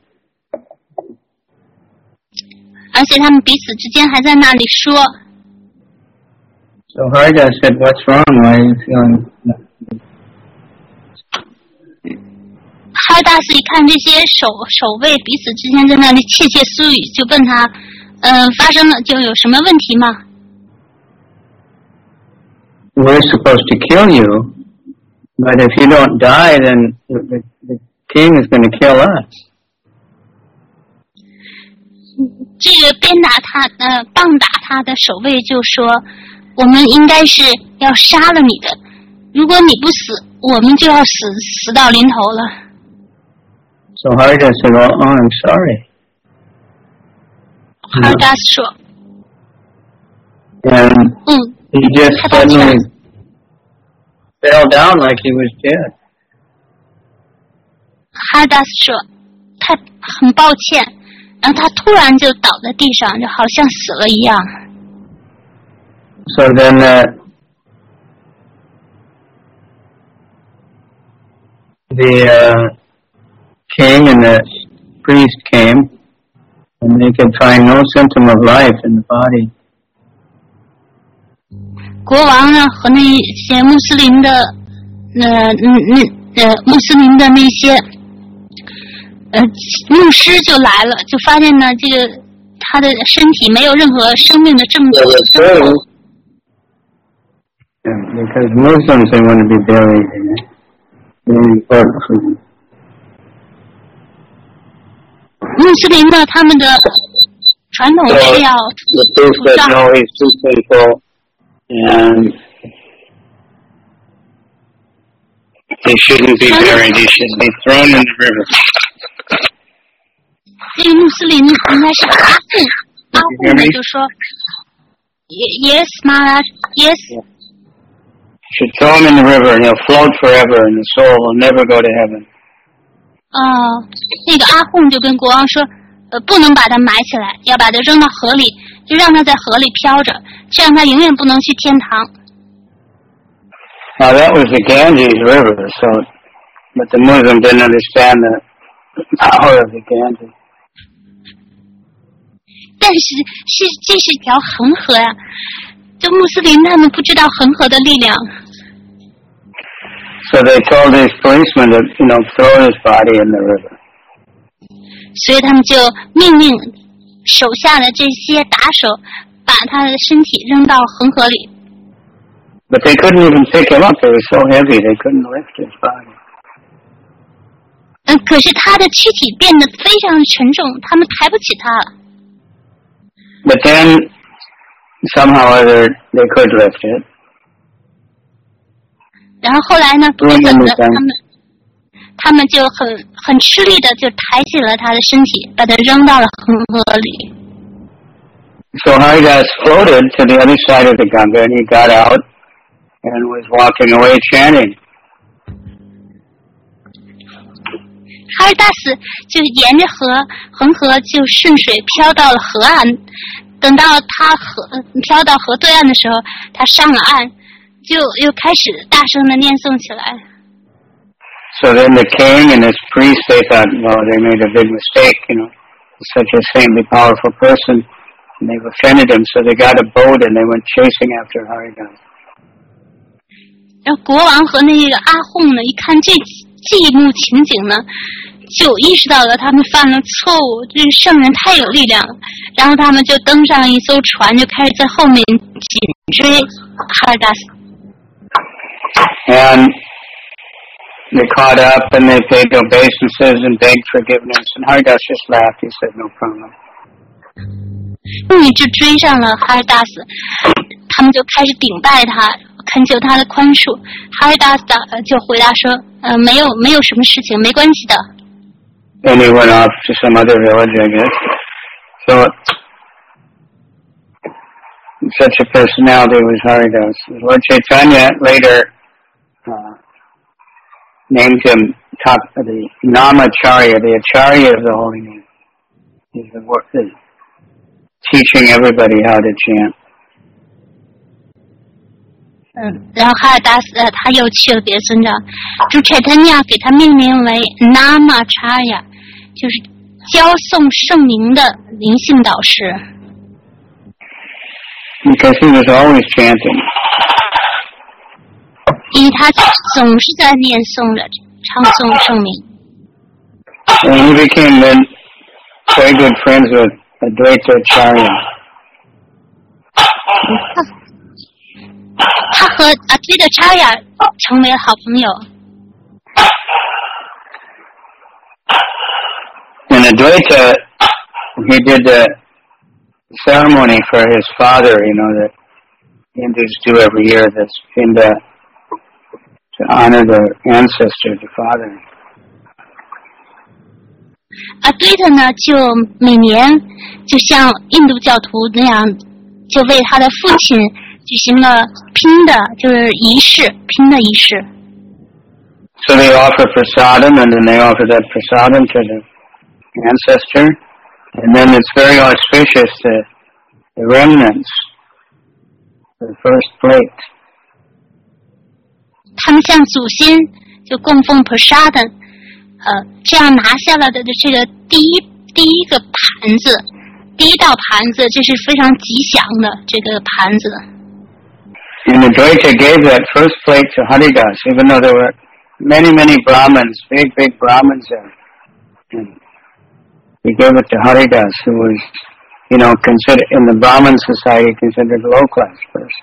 [SPEAKER 3] 而且他们彼此之间还在那里说。
[SPEAKER 1] So Haridas said, "What's wrong? Why are you feeling?"
[SPEAKER 3] 哈达斯一看这些守守卫彼此之间在那里窃窃私语，就问他，嗯、呃，发生了就有什么问题吗？
[SPEAKER 1] We're supposed to kill you, but if you don't die, then the, the king is going to kill us.
[SPEAKER 3] 这个鞭打他、呃棒打他的守卫就说，我们应该是要杀了你的，如果你不死，我们就要死死到临头了。
[SPEAKER 1] So Haridas said, "Oh, oh I'm sorry."
[SPEAKER 3] 哈达斯说，
[SPEAKER 1] And
[SPEAKER 3] 嗯，
[SPEAKER 1] he just
[SPEAKER 3] 他道歉。
[SPEAKER 1] suddenly fell down like he was dead.
[SPEAKER 3] 哈达斯说，他很抱歉，然后他突然就倒在地上，就好像死了一样。
[SPEAKER 1] So then uh, the uh, king and the priest came, and they could find no symptom of life in the body.
[SPEAKER 3] 国王呢和那些穆斯林的，呃，嗯那呃穆斯林的那些，呃牧师就来了，就发现呢这个他的身体没有任何生命的症状。
[SPEAKER 1] Yeah, because Muslims, they want to be buried in it. Very important for them.
[SPEAKER 3] 穆斯林呢，他们的传统是要
[SPEAKER 1] The priest
[SPEAKER 3] 土
[SPEAKER 1] said,
[SPEAKER 3] 葬。
[SPEAKER 1] "No, he's too sinful, and he shouldn't be buried. He should be thrown in the river."
[SPEAKER 3] 这个穆斯林应该是阿訇，阿訇呢就说 ，Yes, Maharaj, yes.
[SPEAKER 1] You should throw him in the river, and he'll float forever, and the soul will never go to heaven.
[SPEAKER 3] 哦，那个阿訇就跟国王说，呃，不能把他埋起来，要把他扔到河里，就让他在河里飘着，这样他永远不能去天堂。
[SPEAKER 1] Now that was the Ganges River, so, but the Muslim didn't understand the power of the Ganges.
[SPEAKER 3] 但是是这是条恒河呀、啊，就穆斯林他们不知道恒河的力量。
[SPEAKER 1] So they told his policeman to, you know, throw his body in the river.
[SPEAKER 3] 所以他们就命令手下的这些打手把他的身体扔到恒河里。
[SPEAKER 1] But they couldn't even pick him up. They were so heavy they couldn't lift his body.
[SPEAKER 3] 嗯，可是他的躯体变得非常沉重，他们抬不起他了。
[SPEAKER 1] But then, somehow or other, they could lift it.
[SPEAKER 3] 然后后来呢，不知怎么的，他们他们就很很吃力的就抬起了他的身体，把他扔到了恒河里。
[SPEAKER 1] So Haridas floated to the other side of the Ganga, and he got out and was walking away chanting.
[SPEAKER 3] 哈尔达斯就沿着河恒河就顺水飘到了河岸，等到他河飘到河对岸的时候，他上了岸，就又开始大声的念诵起来。
[SPEAKER 1] So then the king and his priest, they thought, well, they made a big mistake, you know, such a saintly, powerful person, and they've offended him, so they got a boat and they went chasing after Haridas.
[SPEAKER 3] 然后国王和那个阿訇呢，一看这这一幕情景呢，就意识到了他们犯了错误，这个圣人太有力量了。然后他们就登上一艘船，就开始在后面紧追哈尔达斯。
[SPEAKER 1] And they caught up and they paid obeisances and begged forgiveness. And Haridas just laughed. He said, "No problem."
[SPEAKER 3] 终于就追上了哈尔达斯，他们就开始顶拜他，恳求他的宽恕。哈尔达斯就回答说：“呃，没有，没有什么事情，没关系的。”
[SPEAKER 1] And he went off to some other village, I guess. So, such a personality was Haridas. Lord Chaitanya later uh, named him top, the Namacharya, the Acharya of the Holy Name. He's the, the teaching everybody how to chant.
[SPEAKER 3] 嗯，然后哈尔达斯呃，他又去了别的尊长，主 Chaitanya 给他命名为 Namacharya， 就是教诵圣名的灵性导师。
[SPEAKER 1] Because he was always chanting.
[SPEAKER 3] 因为他总是在念诵着唱诵圣名。
[SPEAKER 1] And he became then very good friends with Advaita Acharya.
[SPEAKER 3] 他和阿追的查雅成为了好朋友。
[SPEAKER 1] And Advaita, he did the ceremony for his father, you know, that Hindus do every year, that's in the, to honor the ancestor, the father.
[SPEAKER 3] 阿追的呢，就每年就像印度教徒那样，就为他的父亲举行了拼的，就是仪式，拼的仪式。
[SPEAKER 1] So they offer prasadam, and then they offer that prasadam to the ancestor, and then it's very auspicious, the, the remnants, the first plate.
[SPEAKER 3] 他们向祖先就供奉 prasadam， 呃，这样拿下来的这个第一第一个盘子，第一道盘子，这是非常吉祥的这个盘子。
[SPEAKER 1] And Advaita gave that first plate to Haridas, even though there were many, many Brahmins, big, big Brahmins there. And he gave it to Haridas, who was, you know, considered, in the Brahmin society, considered a low-class person.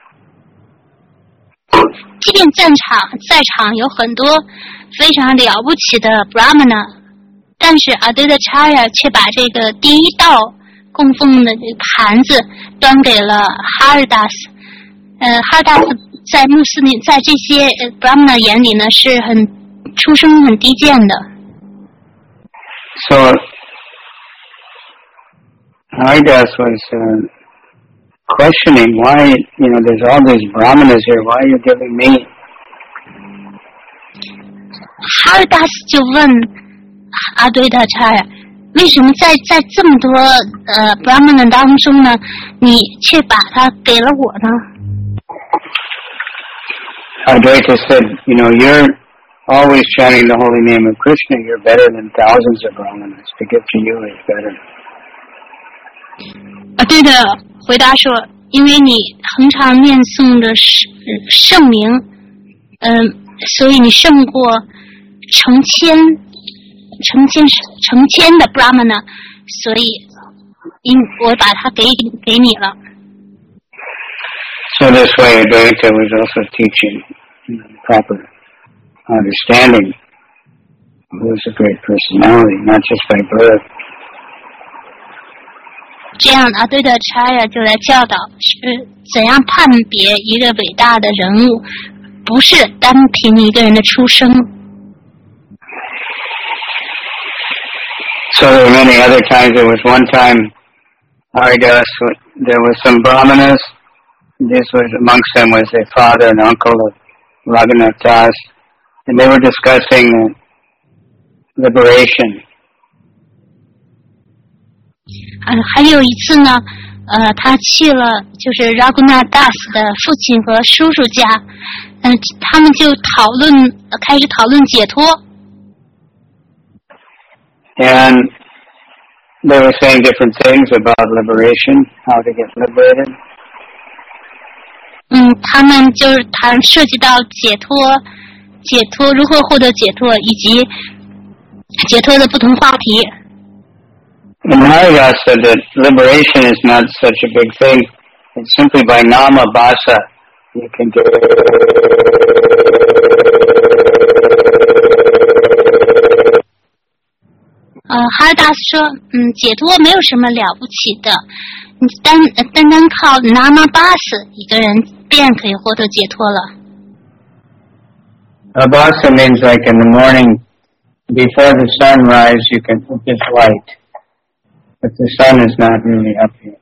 [SPEAKER 3] 即便在场在场有很多非常了不起的 Brahmana， 但是 Advaita Acharya 却把这个第一道供奉的这个盘子端给了哈尔达斯。呃，哈尔达斯在穆斯林在这些 Brahmana 眼里呢是很出身很低贱的。
[SPEAKER 1] So Haridas was uh, questioning why, you know, there's all these Brahmanas here, why are you giving me?
[SPEAKER 3] 哈尔达斯就问阿对达查呀，为什么在在这么多呃 Brahmana 当中呢，你却把它给了我呢？
[SPEAKER 1] Advaita said, you know, you're always chanting the holy name of Krishna, you're better than thousands of Brahmanas. To give to you is better.
[SPEAKER 3] 啊，对的，回答说，因为你恒常念诵的圣名，嗯、呃，所以你胜过成千、成千、成千的 Brahmana， 所以因我把它给给你了。
[SPEAKER 1] So this way, Advaita was also teaching, you know, proper understanding who's a great personality, not just by birth.
[SPEAKER 3] 这样阿对的查呀就来教导是怎样判别一个伟大的人物，不是单凭一个人的出生。
[SPEAKER 1] So there were many other times. There was one time, Haridas, there were some brahmanas. This was amongst them was a father and uncle of Raghunath Das, and they were discussing liberation.
[SPEAKER 3] 嗯，还有一次呢，呃，他去了就是 Raghunath Das 的父亲和叔叔家，嗯、呃，他们就讨论，呃、开始讨论解脱。
[SPEAKER 1] And they were saying different things about liberation, how to get liberated.
[SPEAKER 3] 嗯，他们就是谈涉及到解脱，解脱如何获得解脱，以及解脱的不同话题。
[SPEAKER 1] And Haridas said that liberation is not such a big thing. It's simply by nama basa you can get.
[SPEAKER 3] 呃，哈尔达斯说，嗯，解脱没有什么了不起的，你单单单靠 nama basa 一个人便可以获得解脱了。
[SPEAKER 1] Abhasa means like in the morning, before the sunrise, you can get light. But the sun is not really up yet.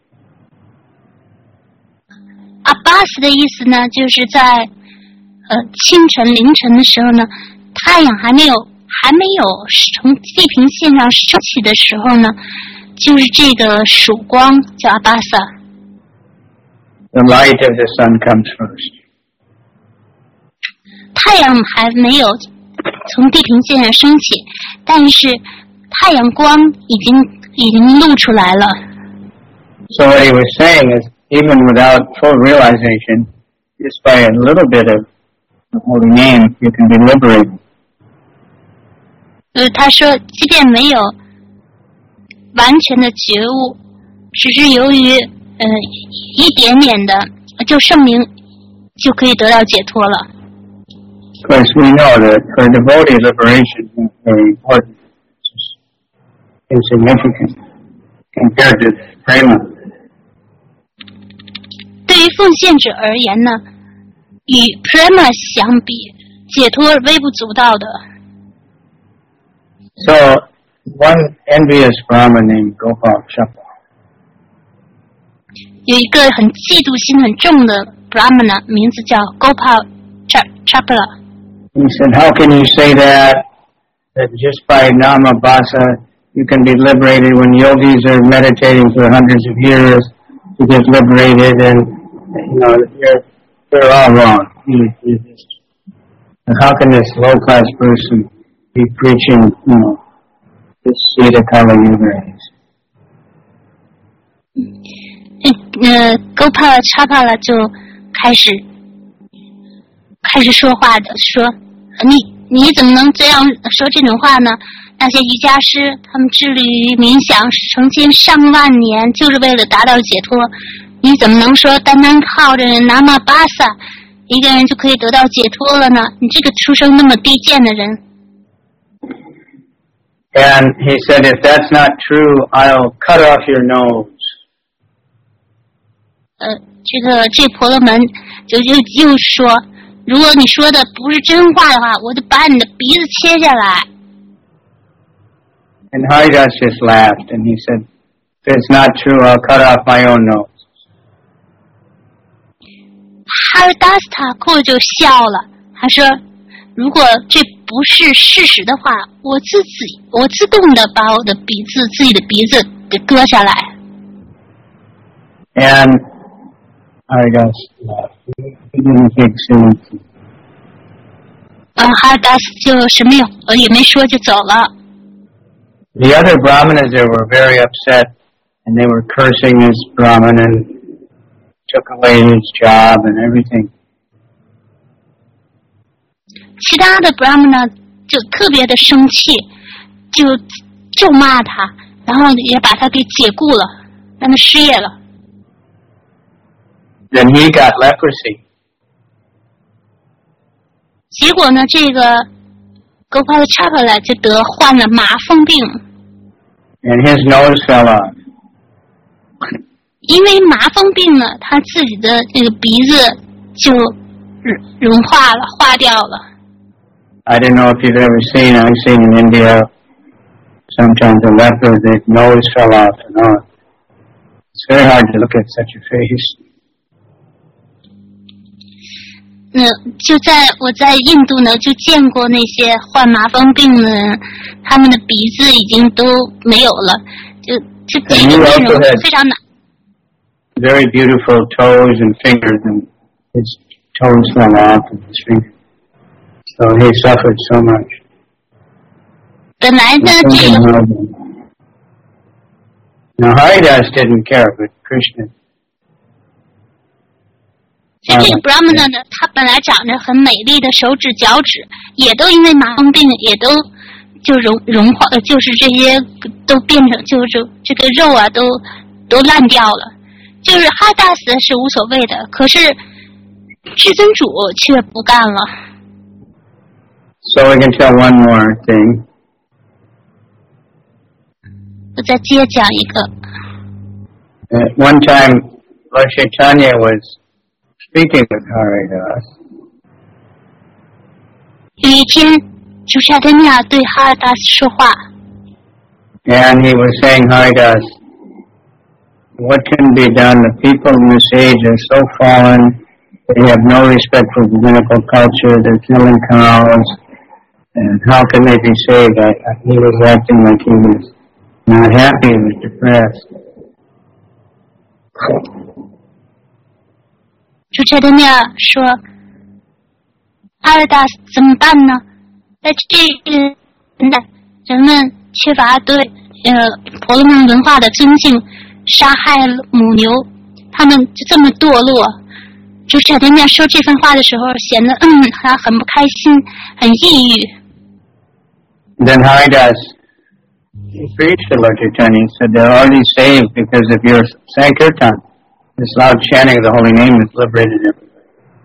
[SPEAKER 3] 阿巴斯的意思呢，就是在呃清晨凌晨的时候呢，太阳还没有还没有从地平线上升起的时候呢，就是这个曙光叫阿巴萨。
[SPEAKER 1] The light of the sun comes first.
[SPEAKER 3] 太阳还没有从地平线上升起，但是太阳光已经已经露出来了。
[SPEAKER 1] So what he was saying is, even without full realization, just by a little bit of the holy name, you can be liberated.
[SPEAKER 3] 呃，他说，即便没有完全的觉悟，只是由于呃一点点的就圣名，就可以得到解脱了。
[SPEAKER 1] Of course, we know that for devotee liberation is very important. It's insignificant compared to prema.
[SPEAKER 3] 对于奉献者而言呢，与 prema 相比，解脱微不足道的。
[SPEAKER 1] So, one envious Brahmin named Gopal Chapla.
[SPEAKER 3] 有一个很嫉妒心很重的 Brahmana， 名字叫 Gopal Chapla。
[SPEAKER 1] He said, how can you say that, that just by nama basa you can be liberated when yogis are meditating for hundreds of years to get liberated, and, you know, you're, you're all wrong. You, you just, how can this low-class person be preaching, you know, this Sita Kala Yuga?
[SPEAKER 3] 呃 ，Gopal Chapla 就开始开始说话的，说你你怎么能这样说这种话呢？那些瑜伽师他们致力于冥想成千上万年，就是为了达到解脱。你怎么能说单单靠着nama basa一个人就可以得到解脱了呢？你这个出生那么低贱的人。
[SPEAKER 1] And he said, if that's not true, I'll cut off your nose.
[SPEAKER 3] 呃，这个这婆罗门就就又说，如果你说的不是真话的话，我就把你的鼻子切下来。
[SPEAKER 1] And Haridas just laughed, and he said, if it's not true, I'll cut off my own nose.
[SPEAKER 3] 哈尔达斯塔库就笑了，他说，如果这不是事实的话，我自己我自动的把我的鼻子自己的鼻子给割下来。
[SPEAKER 1] And Haridas laughed. He didn't take seriously.
[SPEAKER 3] 呃，哈尔达斯就什么也呃也没说就走了。
[SPEAKER 1] The other Brahmanas there were very upset, and they were cursing this Brahman and took away his job and everything.
[SPEAKER 3] 其他的 Brahmana 就特别的生气，就咒骂他，然后也把他给解雇了，让他失业了。
[SPEAKER 1] Then he got leprosy.
[SPEAKER 3] 结果呢，这个 Gopala Chakala 就得患了麻风病。
[SPEAKER 1] And his nose fell off.
[SPEAKER 3] 因为麻风病呢，他自己的这个鼻子就融化了，化掉了。
[SPEAKER 1] I don't know if you've ever seen, I've seen in India, sometimes a leper, their nose fell off and on. It's very hard to look at such a face.
[SPEAKER 3] 那就在我在印度呢，就见过那些患麻风病的人，他们的鼻子已经都没有了，就就这个内容非常难。
[SPEAKER 1] Very beautiful toes and fingers, and his toes fell off and his fingers. So he suffered so much.
[SPEAKER 3] 本来呢，这个
[SPEAKER 1] Now Haridas didn't care, but Krishna.
[SPEAKER 3] 像这个 Brahmana 呢，他本来长着很美丽的手指、脚趾，也都因为麻风病，也都就融融化，就是这些都变成，就是这个肉啊，都都烂掉了。就是哈达斯是无所谓的，可是至尊主却不干了。
[SPEAKER 1] So we can tell one more thing.
[SPEAKER 3] 我再接讲一个。
[SPEAKER 1] At one time, Lord Chaitanya was speaking with Haridas.
[SPEAKER 3] 有一天，主查德尼亚对哈达斯说话。
[SPEAKER 1] And he was saying, Haridas, what can be done? The people in this age are so fallen. They have no respect for rabbinical culture. They're killing cows. And how can they be saved? I, I, he was acting like he was not happy. He was depressed.
[SPEAKER 3] 主查德尼亚说：“哈尔达斯怎么办呢？在这个年代，人们缺乏对呃婆罗门文化的尊敬，杀害母牛，他们就这么堕落。”主查德尼亚说这番话的时候，显得嗯他很不开心，很抑郁。
[SPEAKER 1] Then Haridas preached to Lord Chaitanya and said they're already saved because of your Sankirtan. This loud chanting of the holy name has liberated everybody.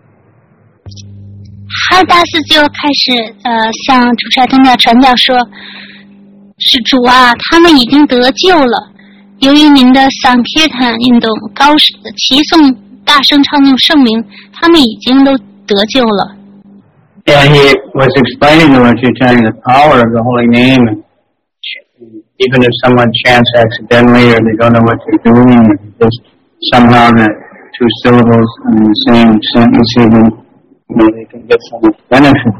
[SPEAKER 3] 哈尔达斯就开始呃向主查德尼亚传教说：“是主啊，他们已经得救了。由于您的桑kirtan坦运动高齐颂大声唱诵圣名，他们已经都得救了。”
[SPEAKER 1] And he was explaining to Lord Chaitanya the power of the holy name, and even if someone chants accidentally or they don't know what they're doing, or just somehow the two syllables in the same sentence, even you know, they can get some benefit.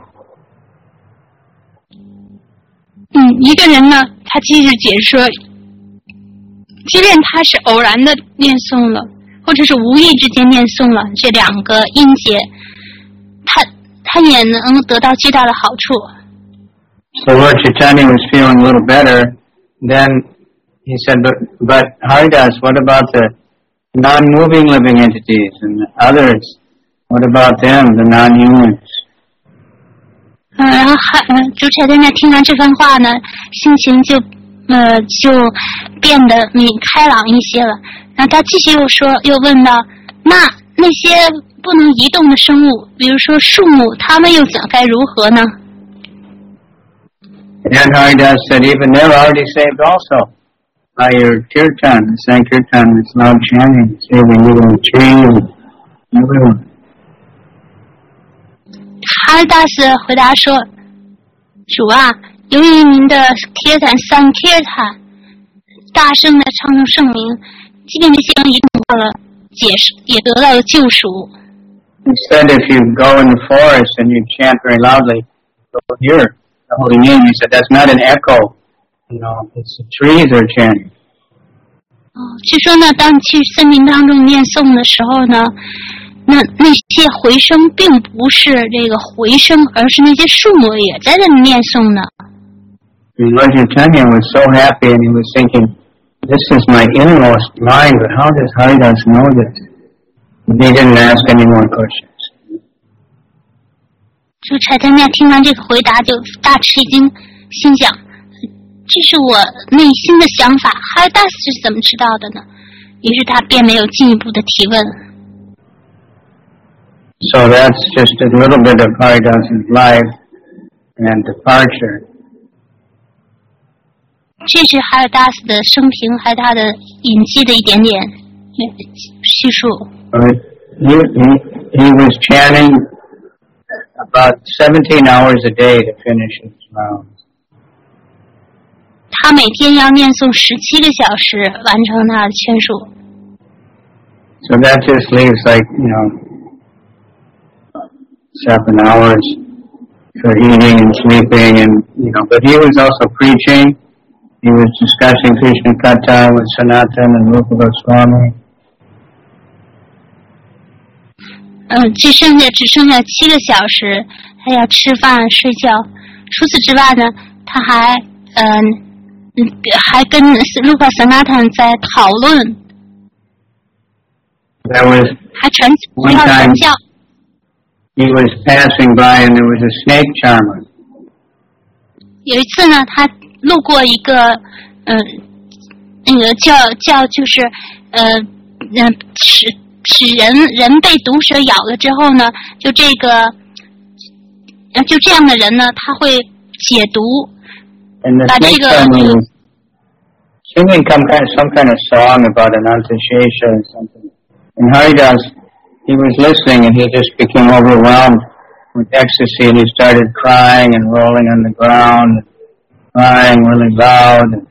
[SPEAKER 3] 嗯，一个人呢，他继续解说，即便他是偶然的念诵了，或者是无意之间念诵了这两个音节，他他也能得到巨大的好处。
[SPEAKER 1] So Lord Chaitanya was feeling a little better. Then he said, but, but Haridas, what about the non-moving living entities and the others? What about them, the non-humans?
[SPEAKER 3] 嗯，然后还主查德尼亚听完这番话呢，心情就呃就变得明开朗一些了。然后他继续又说，又问到，那那些不能移动的生物，比如说树木，它们又怎该如何呢？
[SPEAKER 1] And Haridas said, even they're already saved also by your kirtan, the Sankirtan, this loud chanting, saving you in the tree and everyone.
[SPEAKER 3] 哈尔达斯回答说：“主啊，由于您的 kirtan 三 kirtan 大声的唱诵圣名，即便这些人已经得到了解释，也得到了救赎。”
[SPEAKER 1] He said, if you go in the forest and you chant very loudly, you'll hear the holy name. He said, that's not an echo. You know, it's the trees are chanting.
[SPEAKER 3] 哦，据说呢，当你去森林当中念诵的时候呢，那那些回声并不是这个回声，而是那些树木也在这里念诵呢。
[SPEAKER 1] And Lord Chaitanya was so happy, and he was thinking, this is my innermost mind, but how does Haridas know this? And he didn't ask any more questions.
[SPEAKER 3] 就查德尼亚听完这个回答就大吃一惊，心想，这是我内心的想法，哈尔达斯是怎么知道的呢？于是他便没有进一步的提问。
[SPEAKER 1] So that's just a little bit of Haridas's life, and departure.
[SPEAKER 3] 这是哈尔达斯的生平，还有他的隐记的一点点叙述。
[SPEAKER 1] He, he, he was chanting about seventeen hours a day to finish his rounds.
[SPEAKER 3] 他每天要念诵十七个小时完成他的圈数。
[SPEAKER 1] So that just leaves like, you know, seven hours for eating and sleeping and, you know, but he was also preaching. He was discussing Krishna Katha with Sanatan and Rupa Goswami.
[SPEAKER 3] 嗯，只剩下只剩下七个小时，他要吃饭睡觉。除此之外呢，他还嗯嗯还跟 Rupa Sanatan 在讨论。
[SPEAKER 1] There was
[SPEAKER 3] 还传
[SPEAKER 1] one
[SPEAKER 3] 要
[SPEAKER 1] time
[SPEAKER 3] 传教。
[SPEAKER 1] he was passing by and there was a snake charmer.
[SPEAKER 3] 有一次呢，他路过一个嗯、呃、那个叫叫就是呃嗯使使人人被毒蛇咬了之后呢，就这个呃就这样的人呢，他会解毒，
[SPEAKER 1] And the
[SPEAKER 3] 把这
[SPEAKER 1] snake
[SPEAKER 3] 个
[SPEAKER 1] charmer
[SPEAKER 3] 就
[SPEAKER 1] was singing some kind, some kind of song about Ananta Shesha or something. And Haridas, he was listening and he just became overwhelmed with ecstasy and he started crying and rolling on the ground, crying really loud.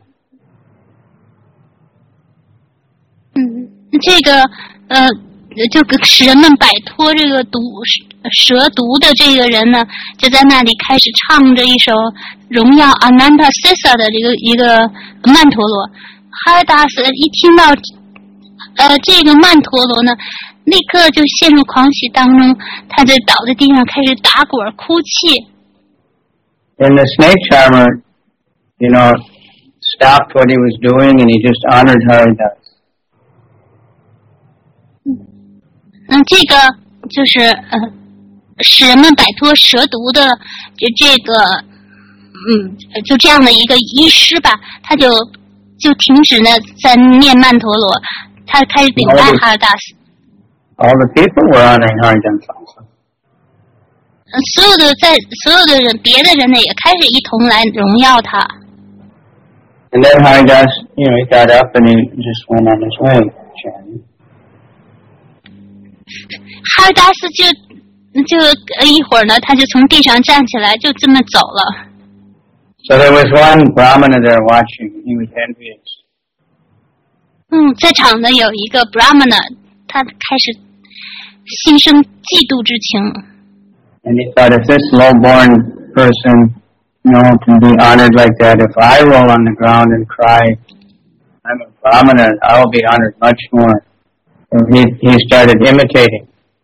[SPEAKER 3] 嗯，这个呃，就使人们摆脱这个毒蛇毒的这个人呢，就在那里开始唱着一首荣耀 Ananta Sesa 的这个一个曼陀罗。哈尔达斯一听到呃这个曼陀罗呢，立刻就陷入狂喜当中，他就倒在地上开始打滚哭泣。
[SPEAKER 1] And the snake charmer, you know, stopped what he was doing and he just honored Haridas.
[SPEAKER 3] 嗯，这个就是呃，使人们摆脱蛇毒的这这个，嗯，就这样的一个医师吧，他就就停止呢在念曼陀罗，他开始顶拜哈尔达斯。
[SPEAKER 1] All the people were honoring Haridas also.
[SPEAKER 3] 嗯，所有的在所有的人，别的人呢也开始一同来荣耀他。
[SPEAKER 1] And then Haridas, you know, he got up and he just went on his way, chanting.
[SPEAKER 3] 哈尔达斯就就一会儿呢，他就从地上站起来，就这么走了。
[SPEAKER 1] So there was one Brahmana there watching. He was envious.
[SPEAKER 3] 嗯，在场的有一个 Brahmana， 他开始心生嫉妒之情。
[SPEAKER 1] And he thought, if this low-born person, you know, can be honored like that, if I roll on the ground and cry, I'm a Brahmana, I will be honored much more. So he, he started imitating.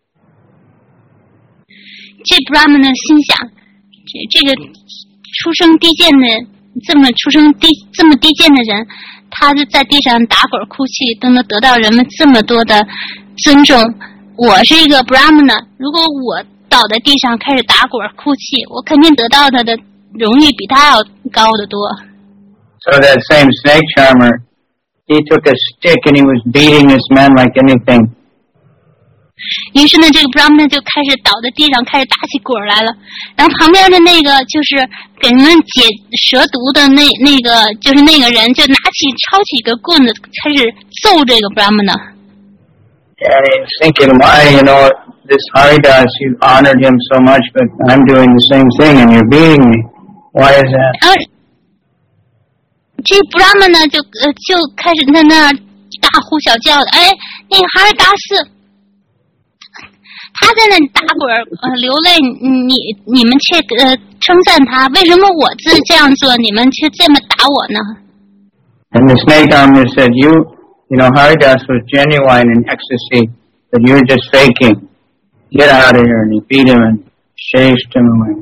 [SPEAKER 3] 这 Brahmana 心想，这这个出生低贱的这么出生低这么低贱的人，他就在地上打滚哭泣，都能得到人们这么多的尊重。我是一个 Brahmana， 如果我倒在地上开始打滚哭泣，我肯定得到他的荣誉比他要高得多。
[SPEAKER 1] So that same snake charmer, he took a stick and he was beating this man like anything.
[SPEAKER 3] 于是呢，这个 Brahmana 就开始倒在地上，开始打起滚来了。然后旁边的那个就是给人们解蛇毒的那那个就是那个人，就拿起抄起一个棍子，开始揍这个 Brahmana。
[SPEAKER 1] And he's thinking, why, you know, this Haridas, you honored him so much, but I'm doing the same thing and you're beating me. Why is that?
[SPEAKER 3] 然后这 Brahmana 呢，就呃就开始在那儿大呼小叫的，哎，那个哈尔达斯。他在那里打滚呃流泪，你你们却呃称赞他，为什么我自这样做，你们却这么打我呢？
[SPEAKER 1] And the snake charmer said, you, you know, Haridas was genuine in ecstasy, but you're just faking. Get out of here. And he beat him and chased him away.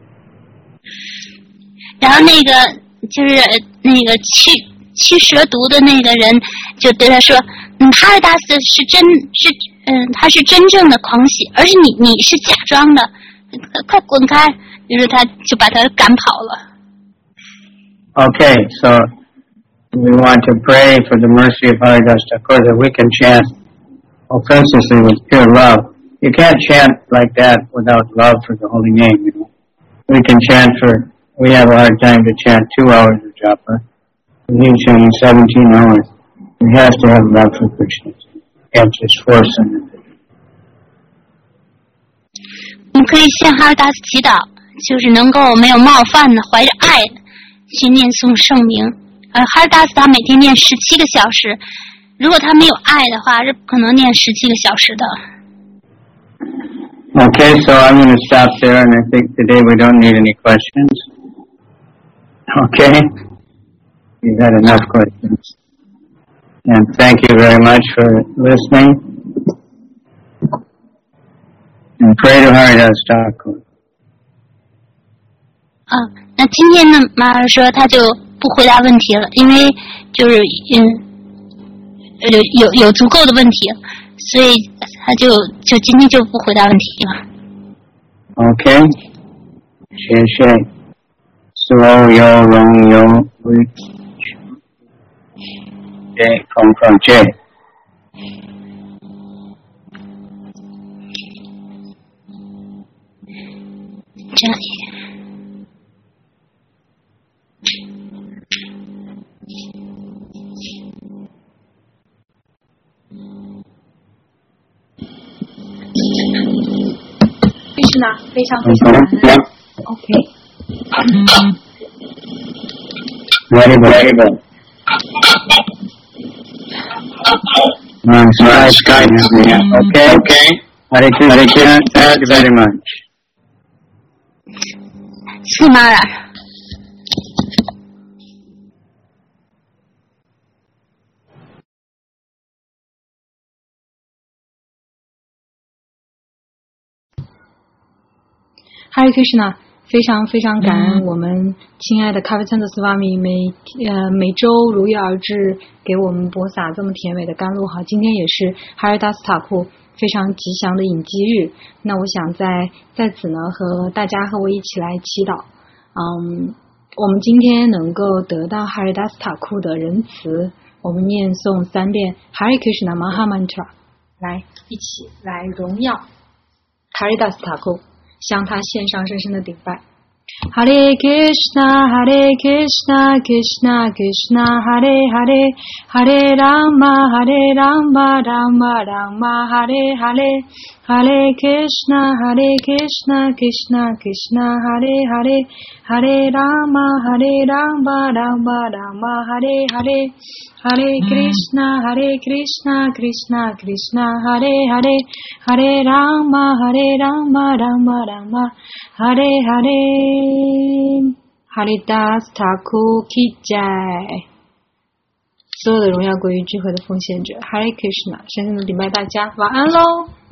[SPEAKER 3] 然后那个就是那个驱驱蛇毒的那个人就对他说，嗯，哈尔达斯是真是嗯，他是真正的狂喜，而是你你是假装的，快滚开！于是他就把他赶跑了。
[SPEAKER 1] Okay, so we want to pray for the mercy of Haridas. Of course, if we can chant offensively with pure love, you can't chant like that without love for the holy name, you know. we can chant for, we have a hard time to chant two hours of japa. He's chanting seventeen hours. He has to have love for Krishna. You can't just force him.
[SPEAKER 3] 你可以向哈尔达斯祈祷，就是能够没有冒犯的，怀着爱去念诵圣名。呃，哈尔达斯他每天念十七个小时，如果他没有爱的话，是不可能念十七个小时的。
[SPEAKER 1] Okay, so I'm going to stop there, and I think today we don't need any questions. Okay? We've had enough questions. And thank you very much for listening. And pray to Haridas Thakur.
[SPEAKER 3] 啊，那今天呢，马尔说他就不回答问题了，因为就是嗯有有有足够的问题，所以他就就今天就不回答问题了。
[SPEAKER 1] OK， 谢谢。所有荣耀归给空空界。
[SPEAKER 3] 这里。
[SPEAKER 2] 是呢，非常非常感恩。OK。
[SPEAKER 1] Very good. Very good. Nice, nice, nice. Okay, okay. Hare Krishna, thank you very much.
[SPEAKER 3] 是吗？
[SPEAKER 2] Hare Krishna，非常非常感恩我们亲爱的卡维赞德斯瓦米每呃每周如约而至，给我们播撒这么甜美的甘露。好，今天也是哈尔达斯塔库非常吉祥的引基日，那我想在在此呢和大家和我一起来祈祷，嗯，我们今天能够得到哈尔达斯塔库的仁慈，我们念诵三遍 Hare Krishna Maha Mantra， 来一起来荣耀哈尔达斯塔库，向他献上深深的顶拜。Hare Krishna, Hare Krishna, Krishna Krishna, Hare Hare, Hare Rama, Hare Rama, Rama Rama, Hare Hare, Hare Krishna, Hare Krishna, Krishna Krishna, Hare Hare, Hare Rama, Hare Rama, Rama Rama, Hare Hare, Hare Krishna, Hare Krishna, Krishna Krishna, Hare Hare, Hare Rama, Hare Rama, Rama Rama, Hare Hare。Haridas Thakur ki jai， 所有的荣耀归于智慧的奉献者 Hare Krishna， 深深的礼拜大家，晚安喽。